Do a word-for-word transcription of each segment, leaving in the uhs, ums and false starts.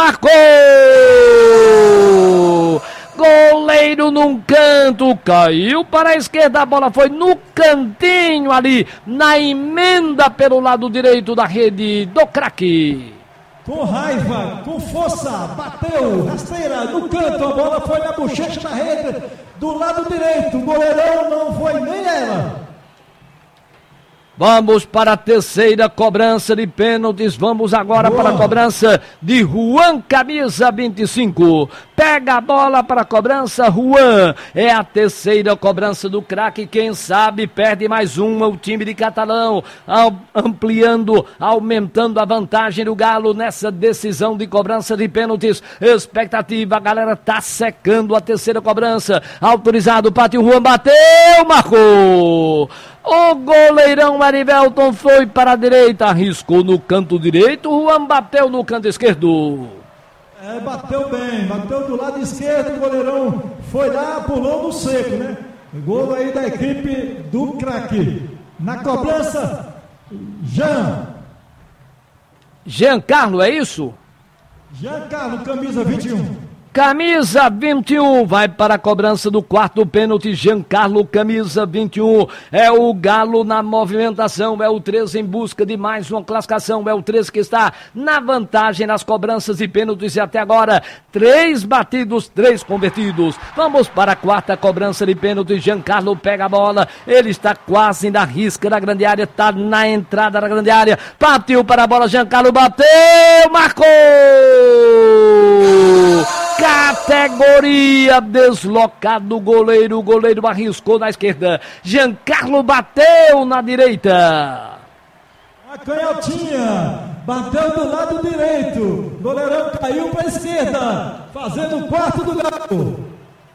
marcou! Goleiro num canto, caiu para a esquerda, a bola foi no cantinho ali, na emenda pelo lado direito da rede do craque. Com raiva, com força, bateu, rasteira, no canto, a bola foi na bochecha da rede, do lado direito, o goleirão não foi nem ela. Vamos para a terceira cobrança de pênaltis. Vamos agora Boa. para a cobrança de Juan, camisa vinte e cinco. Pega a bola para a cobrança, Juan. É a terceira cobrança do craque. Quem sabe perde mais uma o time de Catalão, ampliando, aumentando a vantagem do Galo nessa decisão de cobrança de pênaltis. Expectativa, a galera tá secando a terceira cobrança. Autorizado, partiu Juan, bateu, marcou. O goleirão Arivelton foi para a direita, arriscou no canto direito, o Juan bateu no canto esquerdo. É, bateu bem, bateu do lado esquerdo, o goleirão foi lá, pulou no seco, né? Gol aí da equipe do craque. Na cobrança, Jean. Giancarlo, é isso? Giancarlo, camisa vinte e um. Camisa vinte e um, vai para a cobrança do quarto pênalti, Giancarlo, camisa vinte e um, é o Galo na movimentação, é o treze em busca de mais uma classificação, é o treze que está na vantagem nas cobranças de pênaltis e até agora, três batidos, três convertidos. Vamos para a quarta cobrança de pênalti, Giancarlo pega a bola, ele está quase na risca da grande área, está na entrada da grande área, partiu para a bola, Giancarlo bateu, marcou! Categoria deslocado, goleiro, o goleiro arriscou na esquerda, Giancarlo bateu na direita. A canhotinha, bateu do lado direito, goleirão caiu para a esquerda, fazendo o quarto do Galo.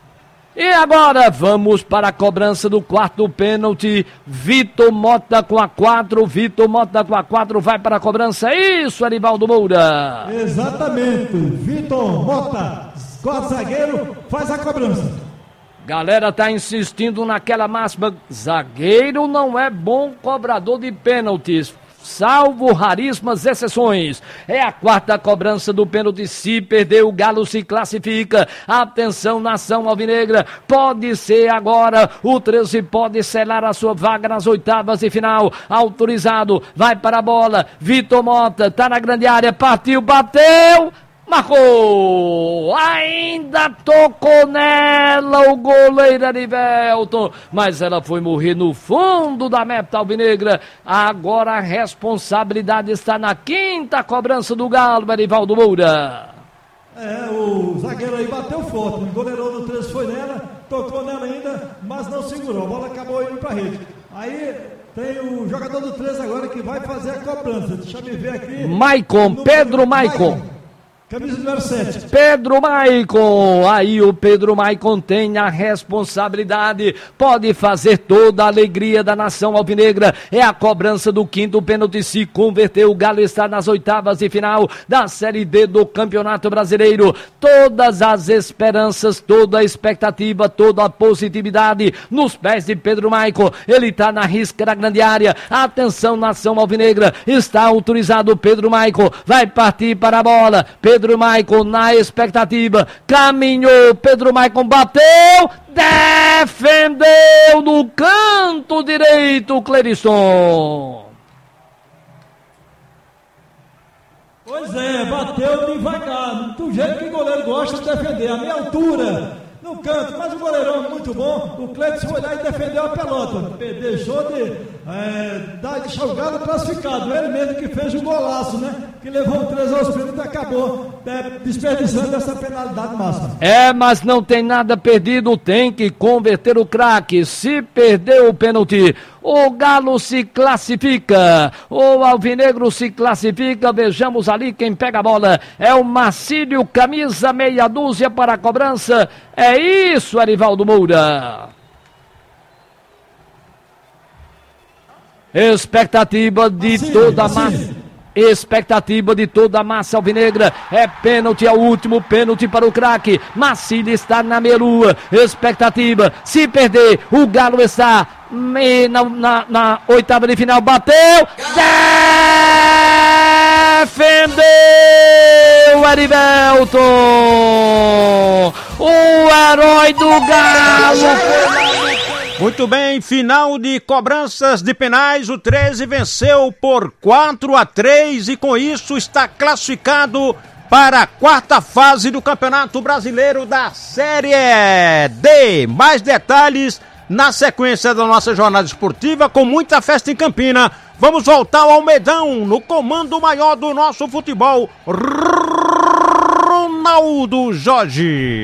E agora vamos para a cobrança do quarto pênalti, Vitor Mota com a quatro, Vitor Mota com a quatro, vai para a cobrança, isso, Arivaldo Moura. Exatamente, Vitor Mota, quatro zagueiro, faz a cobrança. Galera tá insistindo naquela máxima, zagueiro não é bom cobrador de pênaltis, salvo raríssimas exceções. É a quarta cobrança do pênalti, se perder o Galo se classifica. Atenção, nação alvinegra, pode ser agora, o treze pode selar a sua vaga nas oitavas de final. Autorizado, vai para a bola, Vitor Mota, tá na grande área, partiu, bateu, marcou, ainda tocou nela o goleiro Arivelton, mas ela foi morrer no fundo da meta alvinegra. Agora a responsabilidade está na quinta cobrança do Galo, Arivaldo Moura. É, o zagueiro aí bateu forte, o goleirão do treze foi nela, tocou nela ainda, mas não segurou, a bola acabou indo para a rede. Aí tem o jogador do treze agora que vai fazer a cobrança, deixa eu ver aqui. Maicon, Pedro Maicon. Camisa número sete. Pedro Maicon, aí o Pedro Maicon tem a responsabilidade, pode fazer toda a alegria da nação alvinegra, é a cobrança do quinto pênalti, se converteu, o Galo está nas oitavas de final da Série D do Campeonato Brasileiro, todas as esperanças, toda a expectativa, toda a positividade nos pés de Pedro Maicon, ele está na risca da grande área, atenção nação alvinegra, está autorizado Pedro Maicon, vai partir para a bola, Pedro Pedro Maicon na expectativa, caminhou, Pedro Maicon bateu, defendeu no canto direito, Clerisson. Pois é, bateu devagar, do jeito que o goleiro gosta de defender, a meia altura, no canto, mas o goleirão muito bom, o Cleiton foi lá e defendeu a pelota, deixou de, é, dar, deixar o Galo classificado, ele mesmo que fez o golaço, né, que levou o três aos pênaltis e acabou é, desperdiçando essa penalidade máxima. É, mas não tem nada perdido, tem que converter o craque, se perder o pênalti, o Galo se classifica, o Alvinegro se classifica, vejamos ali quem pega a bola, é o Marcílio, camisa meia dúzia para a cobrança, é isso, Arivaldo Moura. Expectativa de Marcílio, toda a massa. Expectativa de toda a massa alvinegra, é pênalti, é o último pênalti para o craque, Marcílio está na meia-lua, expectativa, se perder, o Galo está na, na, na oitava de final, bateu, defendeu Erivelton, o herói do Galo. Muito bem, final de cobranças de penais, o treze venceu por quatro a três e com isso está classificado para a quarta fase do Campeonato Brasileiro da Série D. Mais detalhes na sequência da nossa jornada esportiva com muita festa em Campina. Vamos voltar ao Almeidão, no comando maior do nosso futebol, Ronaldo Jorge.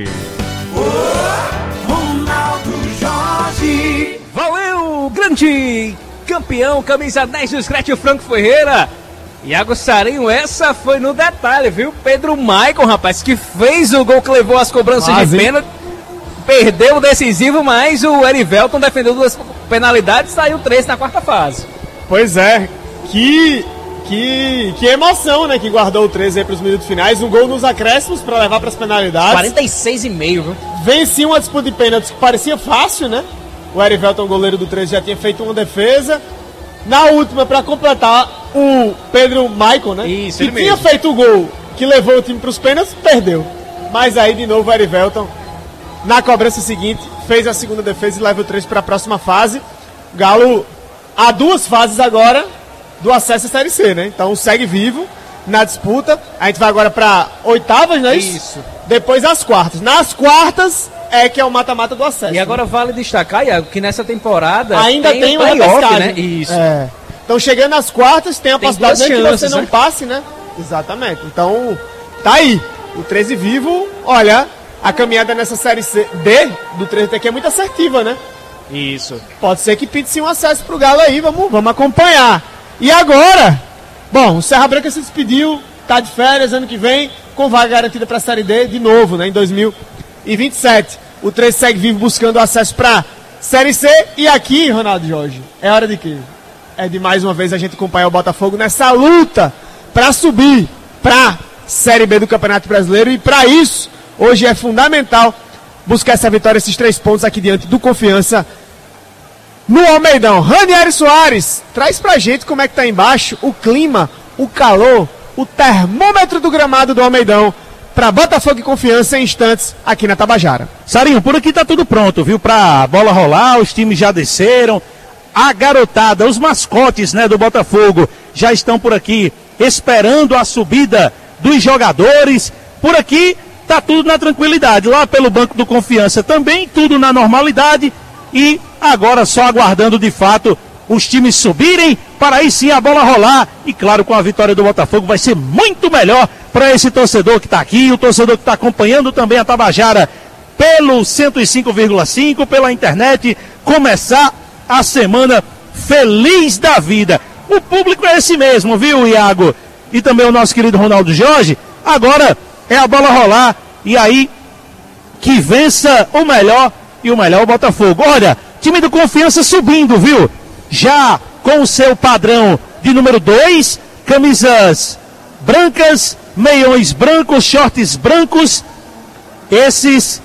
Valeu, grande campeão, camisa dez do Scratch Franco Ferreira. Iago Sarinho, essa foi no detalhe, viu? Pedro Maicon, rapaz, que fez o gol que levou as cobranças Quase. de pênalti. Perdeu o decisivo, mas o Erivelton defendeu duas penalidades e saiu três na quarta fase. Pois é, que, que, que emoção, né? Que guardou o treze aí para os minutos finais. Um gol nos acréscimos para levar para as penalidades. quarenta e seis e meio, viu? Vencia uma disputa de pênaltis que parecia fácil, né? O Erivelton, goleiro do treze, já tinha feito uma defesa. Na última, para completar, o Pedro Maicon, né? Isso, que ele tinha mesmo. feito o gol que levou o time para os pênaltis, perdeu. Mas aí, de novo, o Erivelton, na cobrança seguinte, fez a segunda defesa e leva o treze para a próxima fase. O Galo há duas fases agora do acesso à Série C, né? Então segue vivo na disputa. A gente vai agora para oitavas, né? Isso. Depois as quartas. Nas quartas é que é o mata-mata do acesso. E agora vale destacar, Iago, que nessa temporada ainda tem, tem uma playoff, né? Isso. É. Então chegando nas quartas, tem a tem possibilidade de que você não né? passe, né? Exatamente. Então, tá aí. O treze vivo, olha, a caminhada nessa Série C D do treze aqui é muito assertiva, né? Isso. Pode ser que pinte sim um acesso pro Galo aí, vamos, vamos acompanhar. E agora, bom, o Serra Branca se despediu, tá de férias ano que vem, com vaga garantida pra Série D de novo, né? Em dois mil e vinte e sete. O treze segue vivo buscando o acesso pra Série C. E aqui, Ronaldo Jorge, é hora de quê? É de mais uma vez a gente acompanhar o Botafogo nessa luta pra subir pra Série B do Campeonato Brasileiro. E pra isso, hoje é fundamental buscar essa vitória, esses três pontos aqui diante do Confiança no Almeidão. Ranieri Soares, traz pra gente como é que tá embaixo o clima, o calor, o termômetro do gramado do Almeidão para Botafogo e Confiança em instantes aqui na Tabajara. Sarinho, por aqui tá tudo pronto, viu? Pra bola rolar, os times já desceram, a garotada, os mascotes, né, do Botafogo já estão por aqui esperando a subida dos jogadores. Por aqui tá tudo na tranquilidade, lá pelo Banco do Confiança também tudo na normalidade e agora só aguardando de fato os times subirem para aí sim a bola rolar e claro, com a vitória do Botafogo vai ser muito melhor para esse torcedor que está aqui, o torcedor que está acompanhando também a Tabajara pelo cento e cinco vírgula cinco, pela internet, começar a semana feliz da vida. O público é esse mesmo, viu, Iago? E também o nosso querido Ronaldo Jorge. Agora é a bola rolar e aí que vença o melhor e o melhor o Botafogo. Olha, time do Confiança subindo, viu? Já com o seu padrão de número dois, camisas brancas, meiões brancos, shorts brancos, esses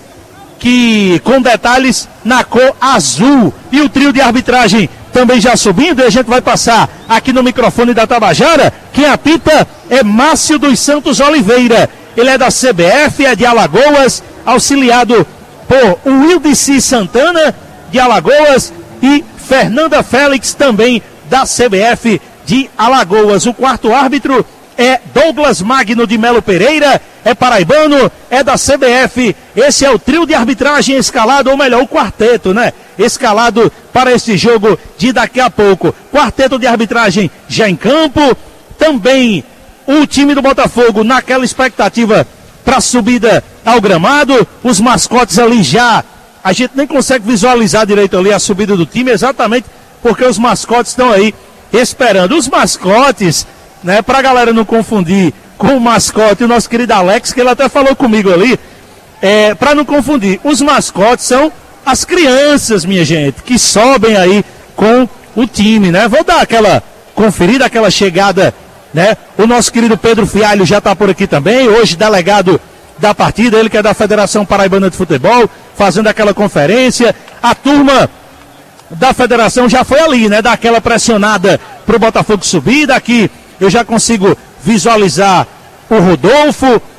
que com detalhes na cor azul. E o trio de arbitragem também já subindo, e a gente vai passar aqui no microfone da Tabajara. Quem apita é Márcio dos Santos Oliveira. Ele é da C B F, é de Alagoas, auxiliado por Wildici Santana, de Alagoas, e Fernanda Félix, também da C B F de Alagoas. O quarto árbitro é Douglas Magno de Melo Pereira, é paraibano, é da C B F. Esse é o trio de arbitragem escalado, ou melhor, o quarteto, né? Escalado para este jogo de daqui a pouco. Quarteto de arbitragem já em campo. Também o time do Botafogo naquela expectativa para subida ao gramado. Os mascotes ali já, a gente nem consegue visualizar direito ali a subida do time, exatamente porque os mascotes estão aí esperando. Os mascotes, né, pra galera não confundir com o mascote, o nosso querido Alex, que ele até falou comigo ali, é, pra não confundir, os mascotes são as crianças, minha gente, que sobem aí com o time, né? Vou dar aquela conferida, aquela chegada, né? O nosso querido Pedro Fialho já tá por aqui também, hoje delegado da partida, ele que é da Federação Paraibana de Futebol, fazendo aquela conferência. A turma da federação já foi ali, né? Daquela pressionada pro Botafogo subir. Daqui eu já consigo visualizar o Rodolfo,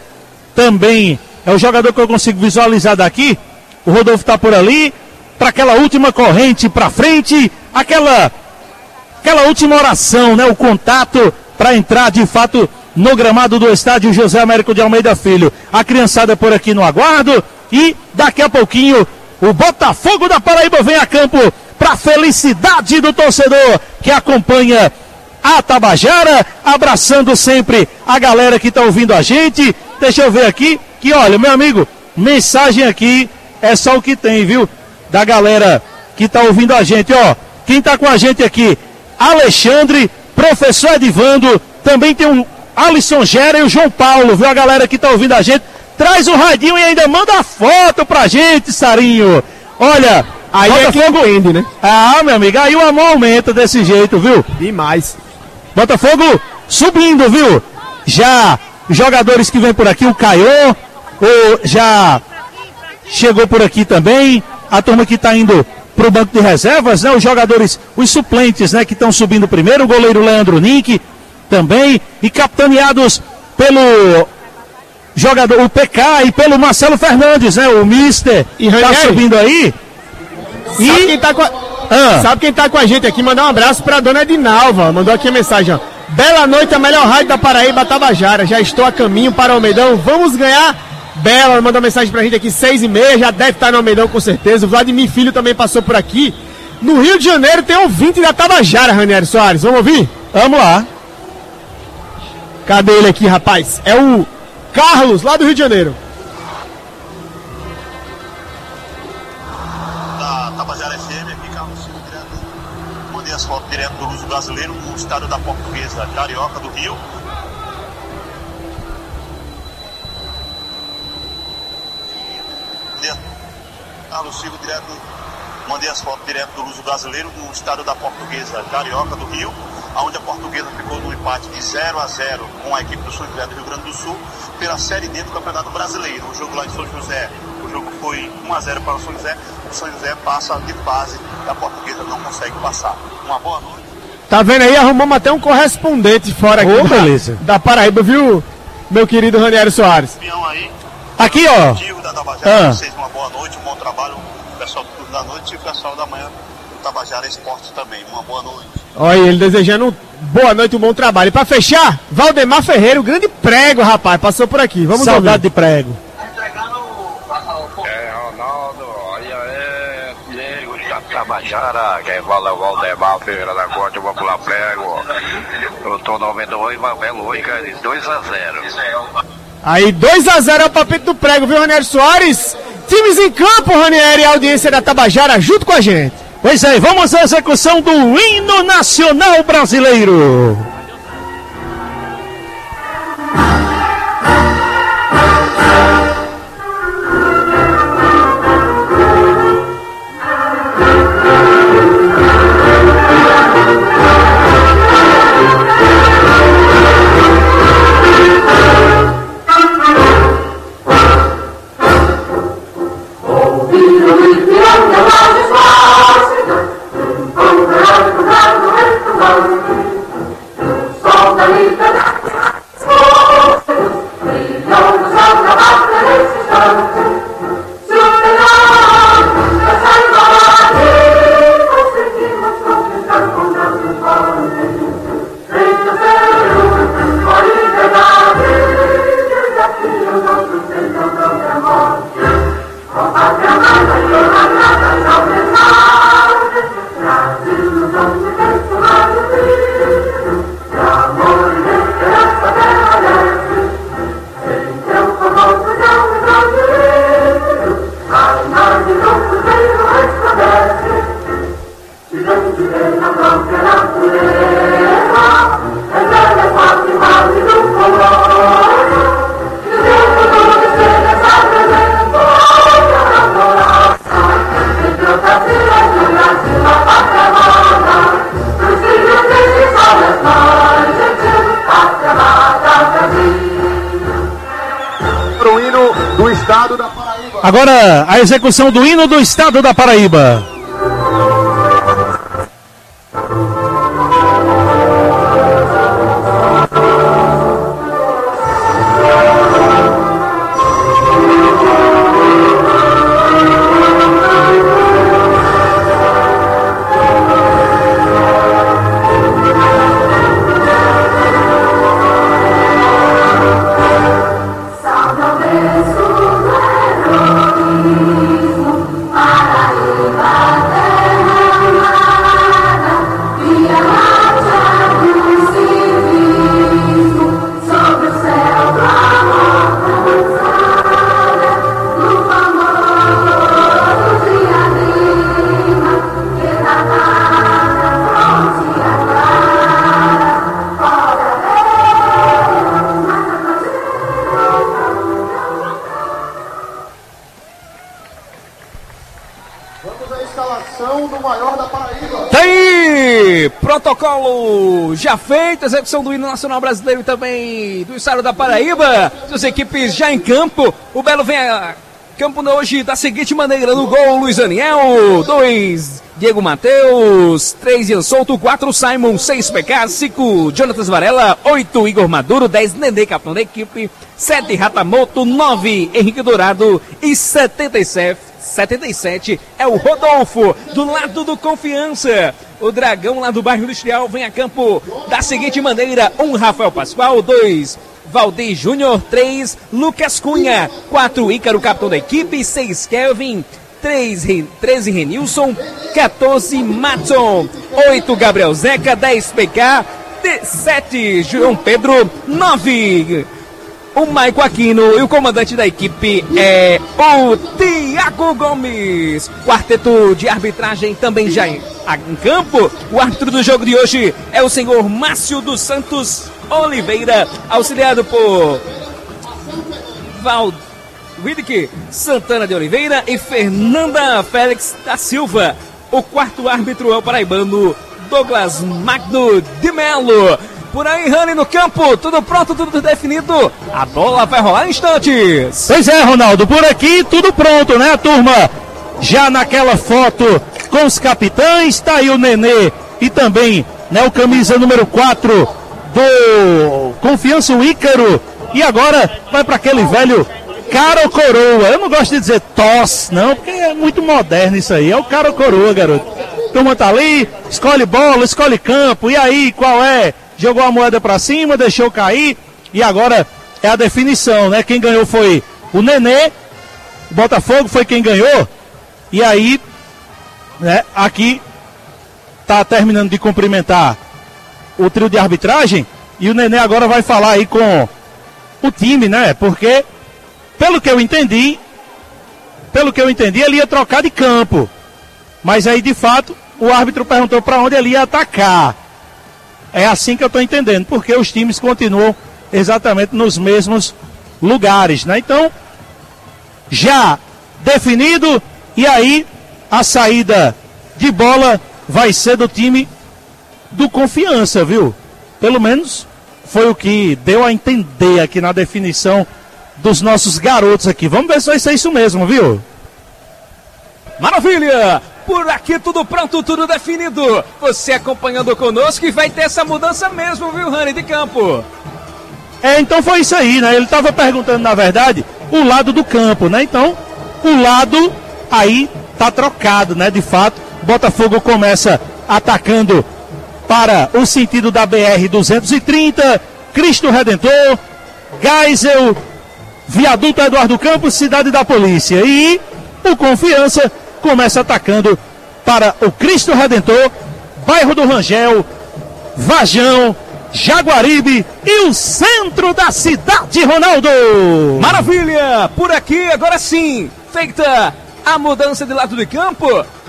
também é o jogador que eu consigo visualizar daqui. O Rodolfo está por ali, para aquela última corrente para frente, aquela, aquela última oração, né? O contato para entrar de fato no gramado do estádio José Américo de Almeida Filho. A criançada por aqui no aguardo e daqui a pouquinho o Botafogo da Paraíba vem a campo para a felicidade do torcedor que acompanha a Tabajara, abraçando sempre a galera que está ouvindo a gente. Deixa eu ver aqui, que olha, meu amigo, mensagem aqui é só o que tem, viu? Da galera que está ouvindo a gente, ó. Quem está com a gente aqui, Alexandre, professor Edivando, também tem um Alisson Gera e o João Paulo, viu? A galera que está ouvindo a gente, traz o radinho e ainda manda a foto pra gente, Sarinho. Olha, aí Botafogo é que né? Ah, meu amigo, aí o amor aumenta desse jeito, viu? Demais. Botafogo subindo, viu? Já jogadores que vêm por aqui, o Caiô, o, já chegou por aqui também, a turma que está indo para o banco de reservas, né? Os jogadores, os suplentes, né? Que estão subindo primeiro, o goleiro Leandro Nick também, e capitaneados pelo jogador, o P K e pelo Marcelo Fernandes, né? O Mister está subindo aí. Sabe e quem tá com a... ah. Sabe quem tá com a gente aqui? Mandar um abraço pra dona Edinalva. Mandou aqui a mensagem, ó. Bela noite, a melhor rádio da Paraíba, Tabajara. Já estou a caminho para o Almeidão. Vamos ganhar. Bela mandou uma mensagem pra gente aqui, seis e meia. Já deve estar no Almeidão com certeza. O Vladimir Filho também passou por aqui. No Rio de Janeiro tem ouvinte da Tabajara, Ranieri Soares. Vamos ouvir? Vamos lá. Cadê ele aqui, rapaz? É o Carlos, lá do Rio de Janeiro. Da Tabajara F M, aqui Carlos Silva, direto. Mandei as fotos direto do Luso Brasileiro, no estado da Portuguesa, Carioca do Rio. Carlos Silva, direto. Mandei as fotos direto do Luso Brasileiro, no estado da Portuguesa, Carioca do Rio, onde a Portuguesa ficou no empate de zero a zero com a equipe do São José do Rio Grande do Sul pela Série D do Campeonato Brasileiro. O jogo lá em São José, o jogo foi um a zero para o São José. O São José passa de fase, a Portuguesa não consegue passar. Uma boa noite. Tá vendo aí? Arrumamos até um correspondente fora aqui oh, da, beleza. da Paraíba, viu, meu querido Ranieri Soares? Aí, aqui, ó. Da Tabajara, ah. Vocês uma boa noite, um bom trabalho, o pessoal do turno da noite e o pessoal da manhã do Tabajara Esporte também. Uma boa noite. Olha, ele desejando boa noite, um bom trabalho. E pra fechar, Valdemar Ferreira, o grande prego, rapaz, passou por aqui. Vamos Saudade ouvir. de prego. É, Ronaldo, olha aí, Diego, da Tabajara, quem fala é o Valdemar Ferreira da Corte, eu vou pular prego. Eu tô no noventa e oito, Mabelo hoje, cara, dois a zero. Aí, dois a zero é o papito do prego, viu, Ranieri Soares? Times em campo, Ranieri, e a audiência da Tabajara, junto com a gente. Pois é, vamos à execução do hino nacional brasileiro. Agora, a execução do hino do estado da Paraíba. ação do maior da Paraíba. Tem protocolo já feito, execução do hino nacional brasileiro e também do estado da Paraíba. Suas equipes já em campo. O Belo vem a campo hoje da seguinte maneira: no gol, Luiz Daniel, dois, Diego Matheus, três, Ian Souto, quatro, Simon, seis, P K, cinco, Jonatas Varela, oito, Igor Maduro, dez, Nenê, capitão da equipe, sete, Ratamoto, nove, Henrique Dourado e setenta e sete, setenta e sete é o Rodolfo, do lado do Confiança. O Dragão lá do bairro Industrial vem a campo da seguinte maneira: um, Rafael Pascoal, dois, Valdir Júnior, três, Lucas Cunha, quatro, Ícaro, capitão da equipe, seis, Kelvin, três, treze, Renilson, quatorze, Matson, oito, Gabriel Zeca, dez, P K, sete, João Pedro, nove, o Maico Aquino, e o comandante da equipe é o Tiago Gomes. Quarteto de arbitragem também já em, em campo. O árbitro do jogo de hoje é o senhor Márcio dos Santos Oliveira, auxiliado por Val Widick Santana de Oliveira e Fernanda Félix da Silva. O quarto árbitro é o paraibano Douglas Magno de Melo. Por aí, Rani, no campo, tudo pronto, tudo definido. A bola vai rolar em instantes. Pois é, Ronaldo, por aqui tudo pronto, né, turma? Já naquela foto com os capitães, tá aí o Nenê e também, né, o camisa número quatro do Confiança, o Ícaro. E agora vai para aquele velho cara ou coroa. Eu não gosto de dizer tosse, não, porque é muito moderno isso aí. É o cara ou coroa, garoto. Turma tá ali, escolhe bola, escolhe campo. E aí, qual é? Jogou a moeda pra cima, deixou cair e agora é a definição, né? Quem ganhou foi o Nenê, o Botafogo foi quem ganhou. E aí, né, aqui tá terminando de cumprimentar o trio de arbitragem e o Nenê agora vai falar aí com o time, né? Porque, pelo que eu entendi, pelo que eu entendi, ele ia trocar de campo. Mas aí, de fato, o árbitro perguntou para onde ele ia atacar. É assim que eu estou entendendo, porque os times continuam exatamente nos mesmos lugares, né? Então, já definido, e aí a saída de bola vai ser do time do Confiança, viu? Pelo menos foi o que deu a entender aqui na definição dos nossos garotos aqui. Vamos ver se vai ser isso mesmo, viu? Maravilha! Por aqui tudo pronto, tudo definido. Você acompanhando conosco e vai ter essa mudança mesmo, viu, Rani, de campo? É, então foi isso aí, né? Ele estava perguntando, na verdade, o lado do campo, né? Então, o lado aí tá trocado, né? De fato, Botafogo começa atacando para o sentido da B R duzentos e trinta, Cristo Redentor, Geisel, Viaduto Eduardo Campos, Cidade da Polícia. E o Confiança começa atacando para o Cristo Redentor, bairro do Rangel, Vajão, Jaguaribe e o centro da cidade, Ronaldo. Maravilha! Por aqui, agora sim, feita a mudança de lado de campo,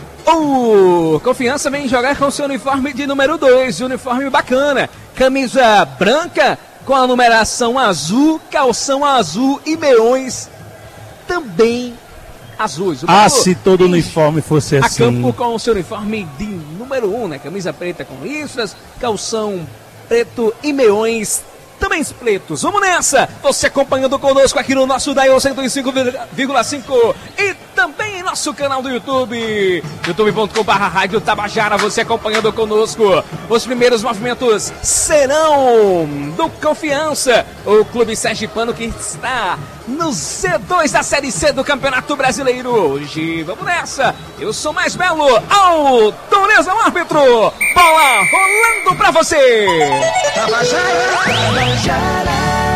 o Confiança vem jogar com seu uniforme de número dois, uniforme bacana, camisa branca com a numeração azul, calção azul e meões também azuis. Ah, se todo uniforme fosse assim. A campo com o seu uniforme de número um, né? Camisa preta com listras, calção preto e meões também pretos. Vamos nessa! Você acompanhando conosco aqui no nosso Dial cento e cinco vírgula cinco e também em nosso canal do YouTube, youtube ponto com barra rádio Tabajara. Você acompanhando conosco. Os primeiros movimentos serão do Confiança, o clube sergipano que está no Z dois da Série C do Campeonato Brasileiro. Hoje, vamos nessa! Eu sou mais belo, autoriza o árbitro! Bola rolando pra você! Tabajara, Tabajara,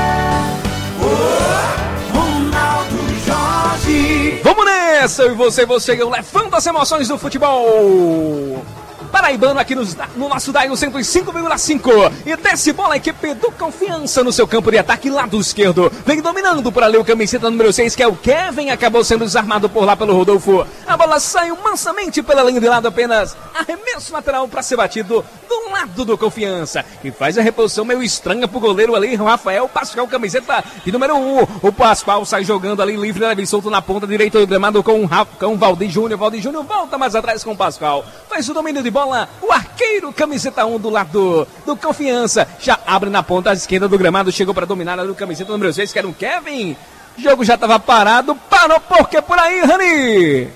oh, Ronaldo Jorge. Vamos nessa! E você, você, eu levando as emoções do futebol! paraibano aqui no, no nosso Daio cento e cinco vírgula cinco. E desce bola a equipe do Confiança no seu campo de ataque lado esquerdo. Vem dominando por ali o camiseta número seis, que é o Kevin, acabou sendo desarmado por lá pelo Rodolfo. A bola saiu mansamente pela linha de lado apenas. Arremesso lateral para ser batido do lado do Confiança, que faz a reposição meio estranha pro goleiro ali, Rafael Pascoal, camiseta de número um. O Pascoal sai jogando ali livre, leve solto na ponta direita do gramado com o, Rafa, com o Valdir Júnior. Valdir Júnior volta mais atrás com o Pascoal. Faz o domínio de bola, o arqueiro, camiseta um do lado do Confiança. Já abre na ponta esquerda do gramado, chegou para dominar ali o camiseta número seis, que era um Kevin. O jogo já estava parado, parou porque por aí, Rani.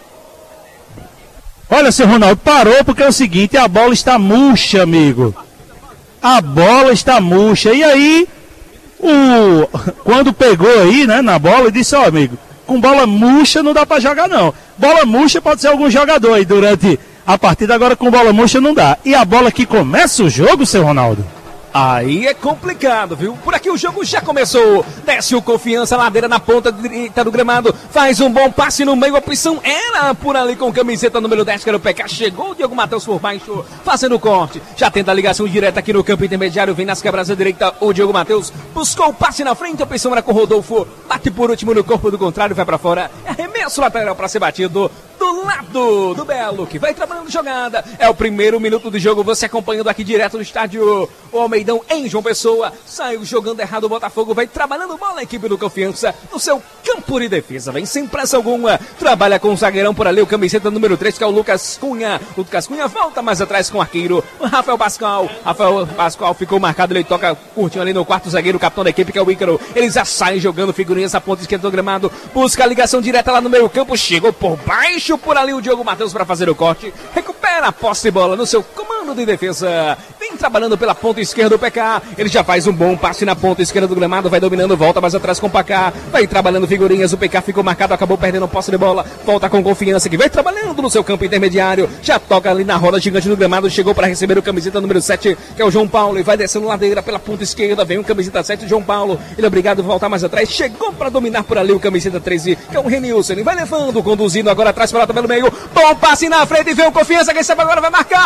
Olha, seu Ronaldo, parou porque é o seguinte, a bola está murcha, amigo. A bola está murcha. E aí, o quando pegou aí, né, na bola, ele disse, ó, amigo, com bola murcha não dá pra jogar, não. Bola murcha pode ser algum jogador aí durante a partida, agora com bola murcha não dá. E a bola que começa o jogo, seu Ronaldo? Aí é complicado, viu? Por aqui o jogo já começou. Desce o Confiança, ladeira na ponta direita do gramado. Faz um bom passe no meio. A opção era por ali com camiseta número dez, que era o P K. Chegou o Diogo Matheus por baixo, fazendo o corte. Já tenta a ligação direta aqui no campo intermediário. Vem nas quebras da direita o Diogo Matheus. Buscou o passe na frente. A opção era com o Rodolfo. Bate por último no corpo do contrário. Vai pra fora. Arremesso lateral para ser batido do lado do Belo, que vai trabalhando jogada. É o primeiro minuto de jogo. Você acompanhando aqui direto do estádio o Almeidão em João Pessoa. Saiu jogando errado o Botafogo. Vai trabalhando bola a equipe do Confiança no seu campo de defesa. Vem sem pressa alguma. Trabalha com o zagueirão por ali. O camiseta número três, que é o Lucas Cunha. O Lucas Cunha volta mais atrás com o arqueiro, o Rafael Pascoal. Rafael Pascoal ficou marcado. Ele toca curtinho ali no quarto zagueiro. O capitão da equipe, que é o Ícaro. Ele já sai jogando figurinhas a ponta esquerda do gramado. Busca a ligação direta lá no meio campo. Chegou por baixo por ali o Diogo Matheus para fazer o corte. Recupera a posse de bola no seu comando de defesa. Vem trabalhando pela ponta esquerda do P K. Ele já faz um bom passe na ponta esquerda do gramado. Vai dominando, volta mais atrás com o P K. Vai trabalhando figurinhas. O P K ficou marcado, acabou perdendo posse de bola. Volta com Confiança, que vai trabalhando no seu campo intermediário. Já toca ali na roda gigante do gramado. Chegou para receber o camiseta número sete, que é o João Paulo. E vai descendo ladeira pela ponta esquerda. Vem o camiseta sete, João Paulo. Ele é obrigado a voltar mais atrás. Chegou para dominar por ali o camiseta treze, que é o Renilson. Ele vai levando, conduzindo agora atrás para pelo meio. Bom passe na frente e vem o Confiança. Quem sabe agora vai marcar.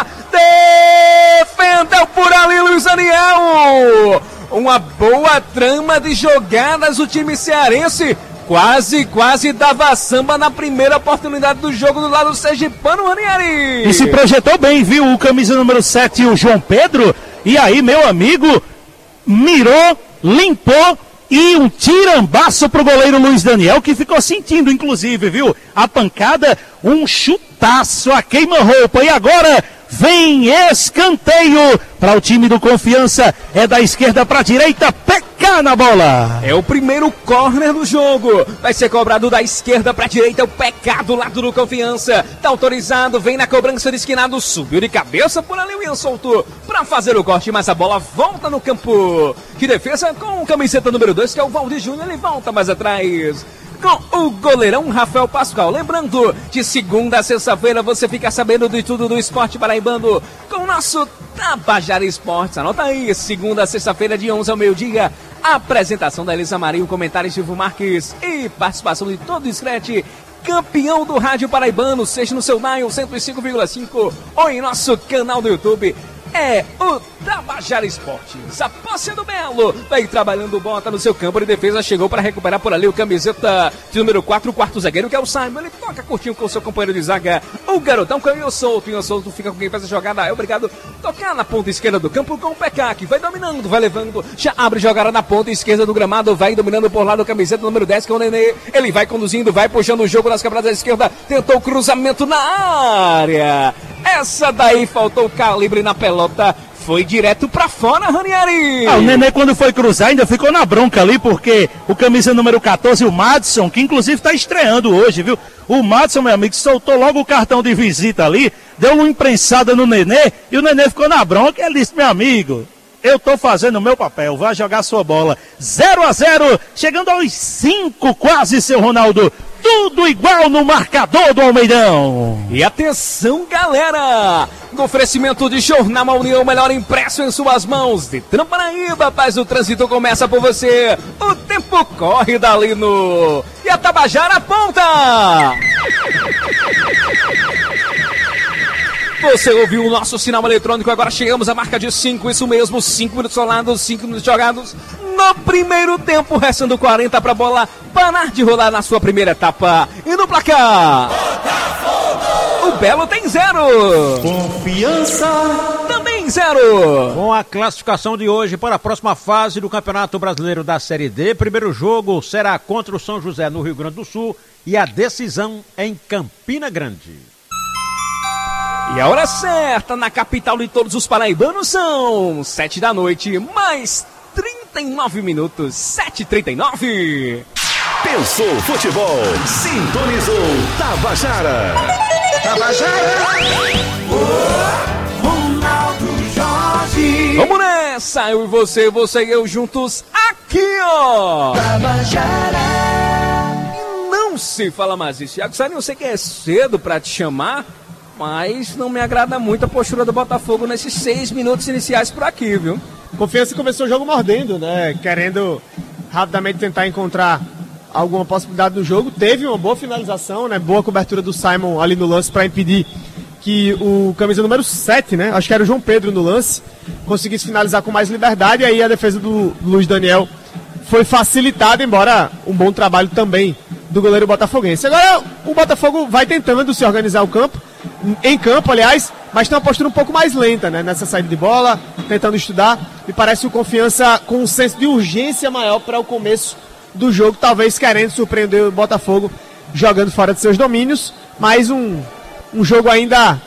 Defendeu por ali Luiz Daniel. Uma boa trama de jogadas o time cearense. Quase, quase dava samba na primeira oportunidade do jogo do lado sergipano, Ranieri. E se projetou bem, viu? O camisa número sete, o João Pedro. E aí, meu amigo, mirou, limpou. E um tirambaço pro goleiro Luiz Daniel, que ficou sentindo, inclusive, viu? A pancada, um chutaço, a queima-roupa. E agora vem escanteio para o time do Confiança. É da esquerda para a direita, P K na bola. É o primeiro córner do jogo. Vai ser cobrado da esquerda para a direita, o P K do lado do Confiança. Tá autorizado, vem na cobrança de esquinado, subiu de cabeça por ali o Ian Souto para fazer o corte, mas a bola volta no campo de defesa com o camiseta número dois, que é o Valdir Júnior. Ele volta mais atrás com o goleirão Rafael Pascoal. Lembrando, de segunda a sexta-feira você fica sabendo de tudo do esporte paraibano com o nosso Tabajara Esportes. Anota aí, segunda a sexta-feira de onze ao meio-dia, a apresentação da Elisa Marinho, comentário de Silvio Marques e participação de todo o Scratch, campeão do rádio paraibano, seja no seu Dial cento e cinco vírgula cinco ou em nosso canal do YouTube. É o Tabajara Esportes. A posse do Belo. Vai trabalhando, bota no seu campo de defesa. Chegou para recuperar por ali o camiseta de número quatro, o quarto zagueiro, que é o Simon. Ele toca curtinho com o seu companheiro de zaga, o garotão, que é o Ian Souto. O Ian Souto fica com quem faz a jogada. É obrigado a tocar na ponta esquerda do campo com o P K, que vai dominando, vai levando. Já abre jogada na ponta esquerda do gramado. Vai dominando por lá do camiseta número dez, que é o Nenê. Ele vai conduzindo, vai puxando o jogo nas quebradas da esquerda. Tentou o cruzamento na área. Essa daí faltou o calibre na pelota. Foi direto pra fora, Ranieri. Ah, o Nenê, quando foi cruzar, ainda ficou na bronca ali, porque o camisa número quatorze, o Madison, que inclusive tá estreando hoje, viu? O Madison, meu amigo, soltou logo o cartão de visita ali, deu uma imprensada no Nenê, e o Nenê ficou na bronca. Ele disse, meu amigo, eu tô fazendo o meu papel, vai jogar sua bola. zero a zero, chegando aos cinco quase, seu Ronaldo. Tudo igual no marcador do Almeidão. E atenção, galera! No oferecimento de Jornal União, melhor impresso em suas mãos. De Tramparaíba, paz, o trânsito começa por você. O tempo corre dali no... E a Tabajara aponta! Você ouviu o nosso sinal eletrônico, agora chegamos à marca de cinco, isso mesmo, cinco minutos rolados, cinco minutos jogados no primeiro tempo, restando quarenta para a bola parar de rolar na sua primeira etapa. E no placar, Botafogo! O Belo tem zero. Confiança também zero. Com a classificação de hoje para a próxima fase do Campeonato Brasileiro da Série D, primeiro jogo será contra o São José no Rio Grande do Sul e a decisão em Campina Grande. E a hora certa na capital de todos os paraibanos são sete da noite, mais trinta e nove minutos, sete e trinta e nove. Pensou futebol, sintonizou Tabajara. Tabajara, oh, Ronaldo Jorge. Vamos nessa, eu e você, você e eu juntos aqui, ó. Tabajara. Não se fala mais isso, Thiago Sarinho, eu sei que é cedo pra te chamar, mas não me agrada muito a postura do Botafogo nesses seis minutos iniciais por aqui, viu? Confiança começou o jogo mordendo, né? Querendo rapidamente tentar encontrar alguma possibilidade do jogo. Teve uma boa finalização, né? Boa cobertura do Simon ali no lance para impedir que o camisa número sete, né? Acho que era o João Pedro no lance, conseguisse finalizar com mais liberdade. E aí a defesa do Luiz Daniel foi facilitada, embora um bom trabalho também do goleiro botafoguense. Agora o Botafogo vai tentando se organizar o campo, em campo, aliás, mas tem uma postura um pouco mais lenta, né? Nessa saída de bola, tentando estudar. Me parece o Confiança com um senso de urgência maior para o começo do jogo, talvez querendo surpreender o Botafogo jogando fora de seus domínios, mas um, um jogo ainda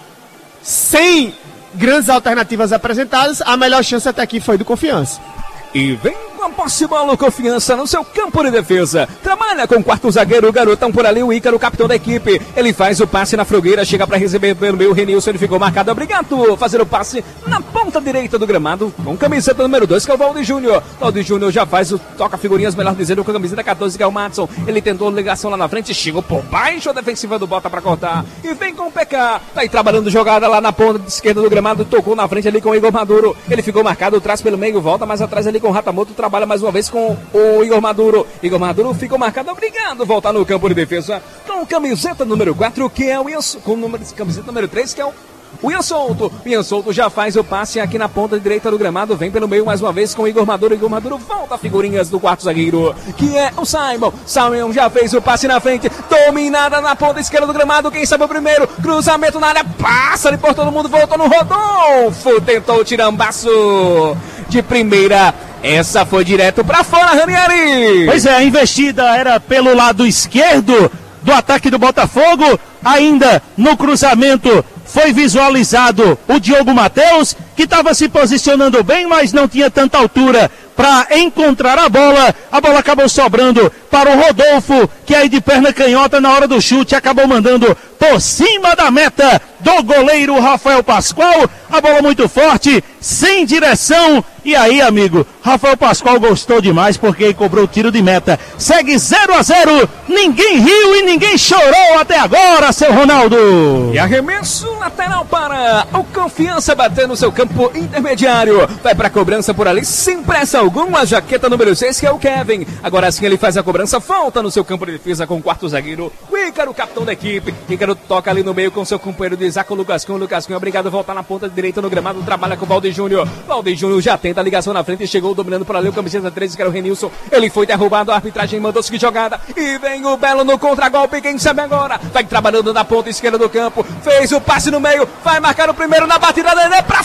sem grandes alternativas apresentadas. A melhor chance até aqui foi do Confiança. E vem com a posse bola, Confiança no seu campo de defesa. Trabalha com o quarto zagueiro, o garotão por ali, o Ícaro, o capitão da equipe. Ele faz o passe na Frogueira, chega para receber pelo meio, o Renilson, ele ficou marcado. Obrigado, fazer o passe na ponta direita do gramado, com camiseta número dois, que é o Valdir Júnior. Valdir Júnior já faz o toca figurinhas, melhor dizendo, com a camiseta catorze, que é o Madison. Ele tentou ligação lá na frente, chegou por baixo, a defensiva do Bota para cortar. E vem com o P K, tá aí trabalhando jogada lá na ponta esquerda do gramado, tocou na frente ali com o Igor Maduro. Ele ficou marcado, traz pelo meio, volta mais atrás ali com o Ratamoto, trabalha mais uma vez com o Igor Maduro. Igor Maduro ficou marcado, obrigado, voltar no campo de defesa com camiseta número quatro, que é o Wilson, com número de camiseta número três, que é o Wilson Souto. Wilson Souto já faz o passe aqui na ponta direita do gramado, vem pelo meio mais uma vez com o Igor Maduro. Igor Maduro volta figurinhas do quarto zagueiro, que é o Simon. Simon já fez o passe na frente, dominada na ponta esquerda do gramado, quem sabe o primeiro, cruzamento na área, passa ali por todo mundo, voltou no Rodolfo, tentou o tirambaço de primeira. Essa foi direto pra fora, Ranieri. Pois é, a investida era pelo lado esquerdo do ataque do Botafogo. Ainda no cruzamento foi visualizado o Diogo Matheus, que estava se posicionando bem, mas não tinha tanta altura para encontrar a bola. A bola acabou sobrando para o Rodolfo, que aí de perna canhota na hora do chute acabou mandando por cima da meta do goleiro Rafael Pascoal. A bola muito forte, sem direção. E aí, amigo, Rafael Pascoal gostou demais porque ele cobrou o tiro de meta. Segue zero a zero, ninguém riu e ninguém chorou até agora, seu Ronaldo. E arremesso lateral para o Confiança bater no seu campo intermediário. Vai para a cobrança por ali, sem pressa alguma, a jaqueta número seis, que é o Kevin. Agora sim ele faz a cobrança, volta no seu campo de defesa com o quarto zagueiro, o Ícaro, capitão da equipe. Ícaro toca ali no meio com seu companheiro de Isaac, o Lucas Cunha. O Lucas Cunha, obrigado, volta na ponta direita no gramado, trabalha com o Valdir Júnior. Valdir Júnior já tenta a ligação na frente, chegou dominando por ali o camiseta treze, que era o Renilson. Ele foi derrubado, a arbitragem mandou seguir jogada. E vem o Belo no contragolpe, quem sabe agora. Vai trabalhando na ponta esquerda do campo, fez o passe no meio, vai marcar o primeiro na batida, Nenê pra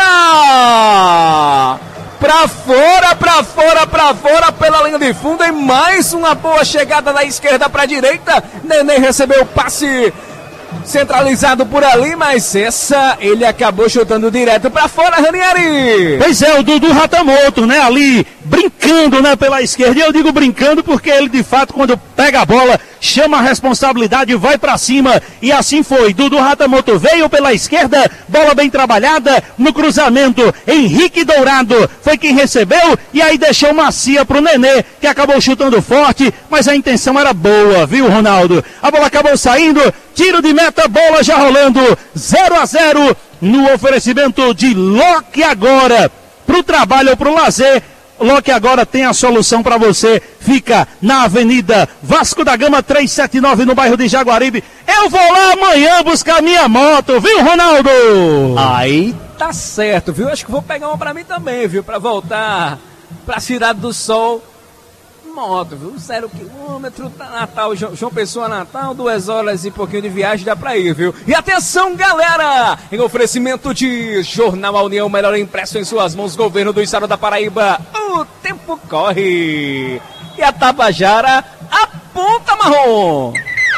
fora! Pra fora, pra fora, pra fora, pela linha de fundo, e mais uma boa chegada da esquerda pra direita. Nenê recebeu o passe centralizado por ali, mas essa ele acabou chutando direto pra fora, Ranieri. Pois é, o Dudu Ratamoto, né, ali brincando, né, pela esquerda. E eu digo brincando porque ele, de fato, quando pega a bola, chama a responsabilidade, vai pra cima. E assim foi. Dudu Ratamoto veio pela esquerda, bola bem trabalhada no cruzamento. Henrique Dourado foi quem recebeu e aí deixou macia pro Nenê, que acabou chutando forte, mas a intenção era boa, viu, Ronaldo? A bola acabou saindo, tiro de meta, bola já rolando, zero a zero no oferecimento de Loki agora. Pro trabalho ou pro lazer, Loque agora tem a solução para você. Fica na Avenida Vasco da Gama trezentos e setenta e nove, no bairro de Jaguaribe. Eu vou lá amanhã buscar minha moto, viu, Ronaldo? Aí tá certo, viu? Acho que vou pegar uma pra mim também, viu? Pra voltar pra Cidade do Sol. Moto, viu? Zero quilômetro, tá Natal, João Pessoa, Natal, duas horas e pouquinho de viagem dá pra ir, viu? E atenção, galera! Em oferecimento de Jornal A União, melhor impresso em suas mãos, governo do estado da Paraíba, o tempo corre! E a Tabajara aponta marrom!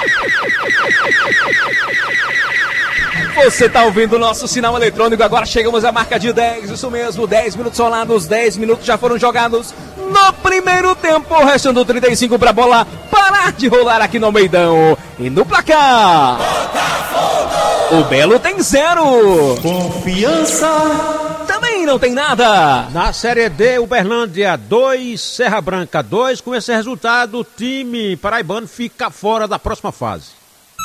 Você tá ouvindo o nosso sinal eletrônico, agora chegamos à marca de dez, isso mesmo, dez minutos rolados, dez minutos já foram jogados no primeiro tempo, restando trinta e cinco pra bola parar de rolar aqui no Almeidão. E no placar, Botafogo! O Belo tem zero. Confiança também não tem nada. Na Série D, Uberlândia dois, Serra Branca dois. Com esse resultado, o time paraibano fica fora da próxima fase.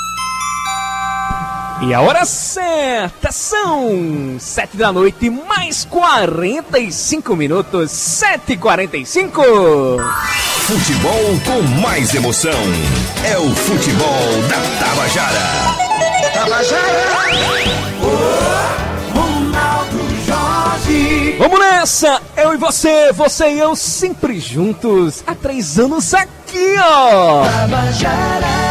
E a hora certa são sete da noite, mais quarenta e cinco minutos, sete e quarenta e cinco. Futebol com mais emoção. É o futebol da Tabajara. Tabajara! Oh, Ronaldo Jorge! Vamos nessa! Eu e você, você e eu sempre juntos, há três anos aqui, ó! Tabajara!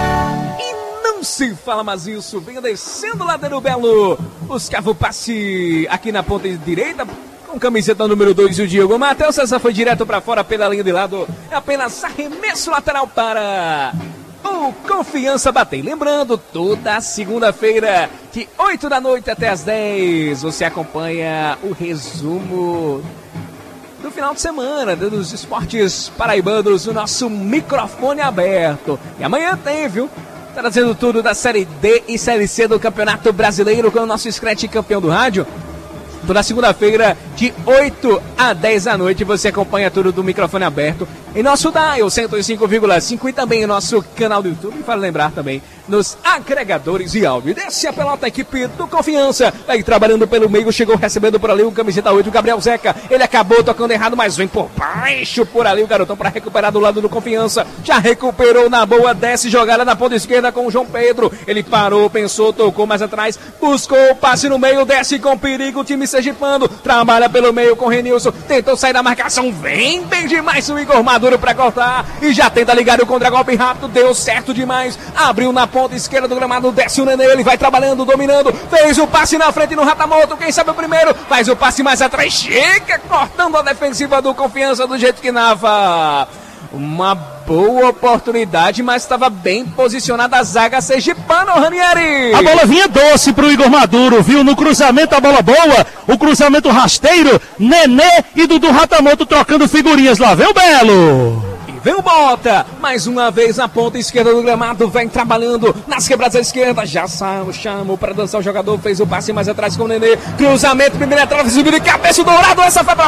Se fala mais isso, venha descendo lá do Belo, buscava o passe aqui na ponta direita, com camiseta número dois, o Diego Matheus. Essa foi direto para fora pela linha de lado, é apenas arremesso lateral para o Confiança bater. Lembrando, toda segunda-feira, de oito da noite até as dez, você acompanha o resumo do final de semana dos esportes paraibanos, o nosso microfone aberto. E amanhã tem, viu? Trazendo tudo da Série D e Série C do Campeonato Brasileiro com o nosso Scratch campeão do rádio. Toda segunda-feira, de oito a dez da noite, você acompanha tudo do microfone aberto em nosso dial cento e cinco vírgula cinco e também em nosso canal do YouTube. E vale lembrar também nos agregadores de áudio. Desce a pelota, a equipe do Confiança. Vai trabalhando pelo meio, chegou recebendo por ali o camiseta oito, o Gabriel Zeca. Ele acabou tocando errado, mas vem por baixo por ali o garotão para recuperar do lado do Confiança. Já recuperou na boa, desce jogada na ponta esquerda com o João Pedro. Ele parou, pensou, tocou mais atrás, buscou o passe no meio, desce com perigo o time sergipano. Trabalha pelo meio com o Renilson, tentou sair da marcação, vem bem demais o Igor Maduro para cortar e já tenta ligar o contra-golpe rápido, deu certo demais, abriu na ponta esquerda do gramado, desce o Nenê, ele vai trabalhando, dominando, fez o passe na frente no Ratamoto, quem sabe o primeiro, faz o passe mais atrás, chega cortando a defensiva do Confiança do jeito que nava. Uma boa oportunidade, mas estava bem posicionada a zaga sergipana, Ranieri. A bola vinha doce pro Igor Maduro, viu? No cruzamento a bola boa, o cruzamento rasteiro, Nenê e Dudu Ratamoto trocando figurinhas lá, viu, Belo? Vem o Bota, mais uma vez na ponta esquerda do gramado, vem trabalhando nas quebradas à esquerda, já saiu, chamou para dançar o jogador, fez o passe mais atrás com o Nenê, cruzamento, primeira trave, subiu de cabeça, o Dourado, essa foi para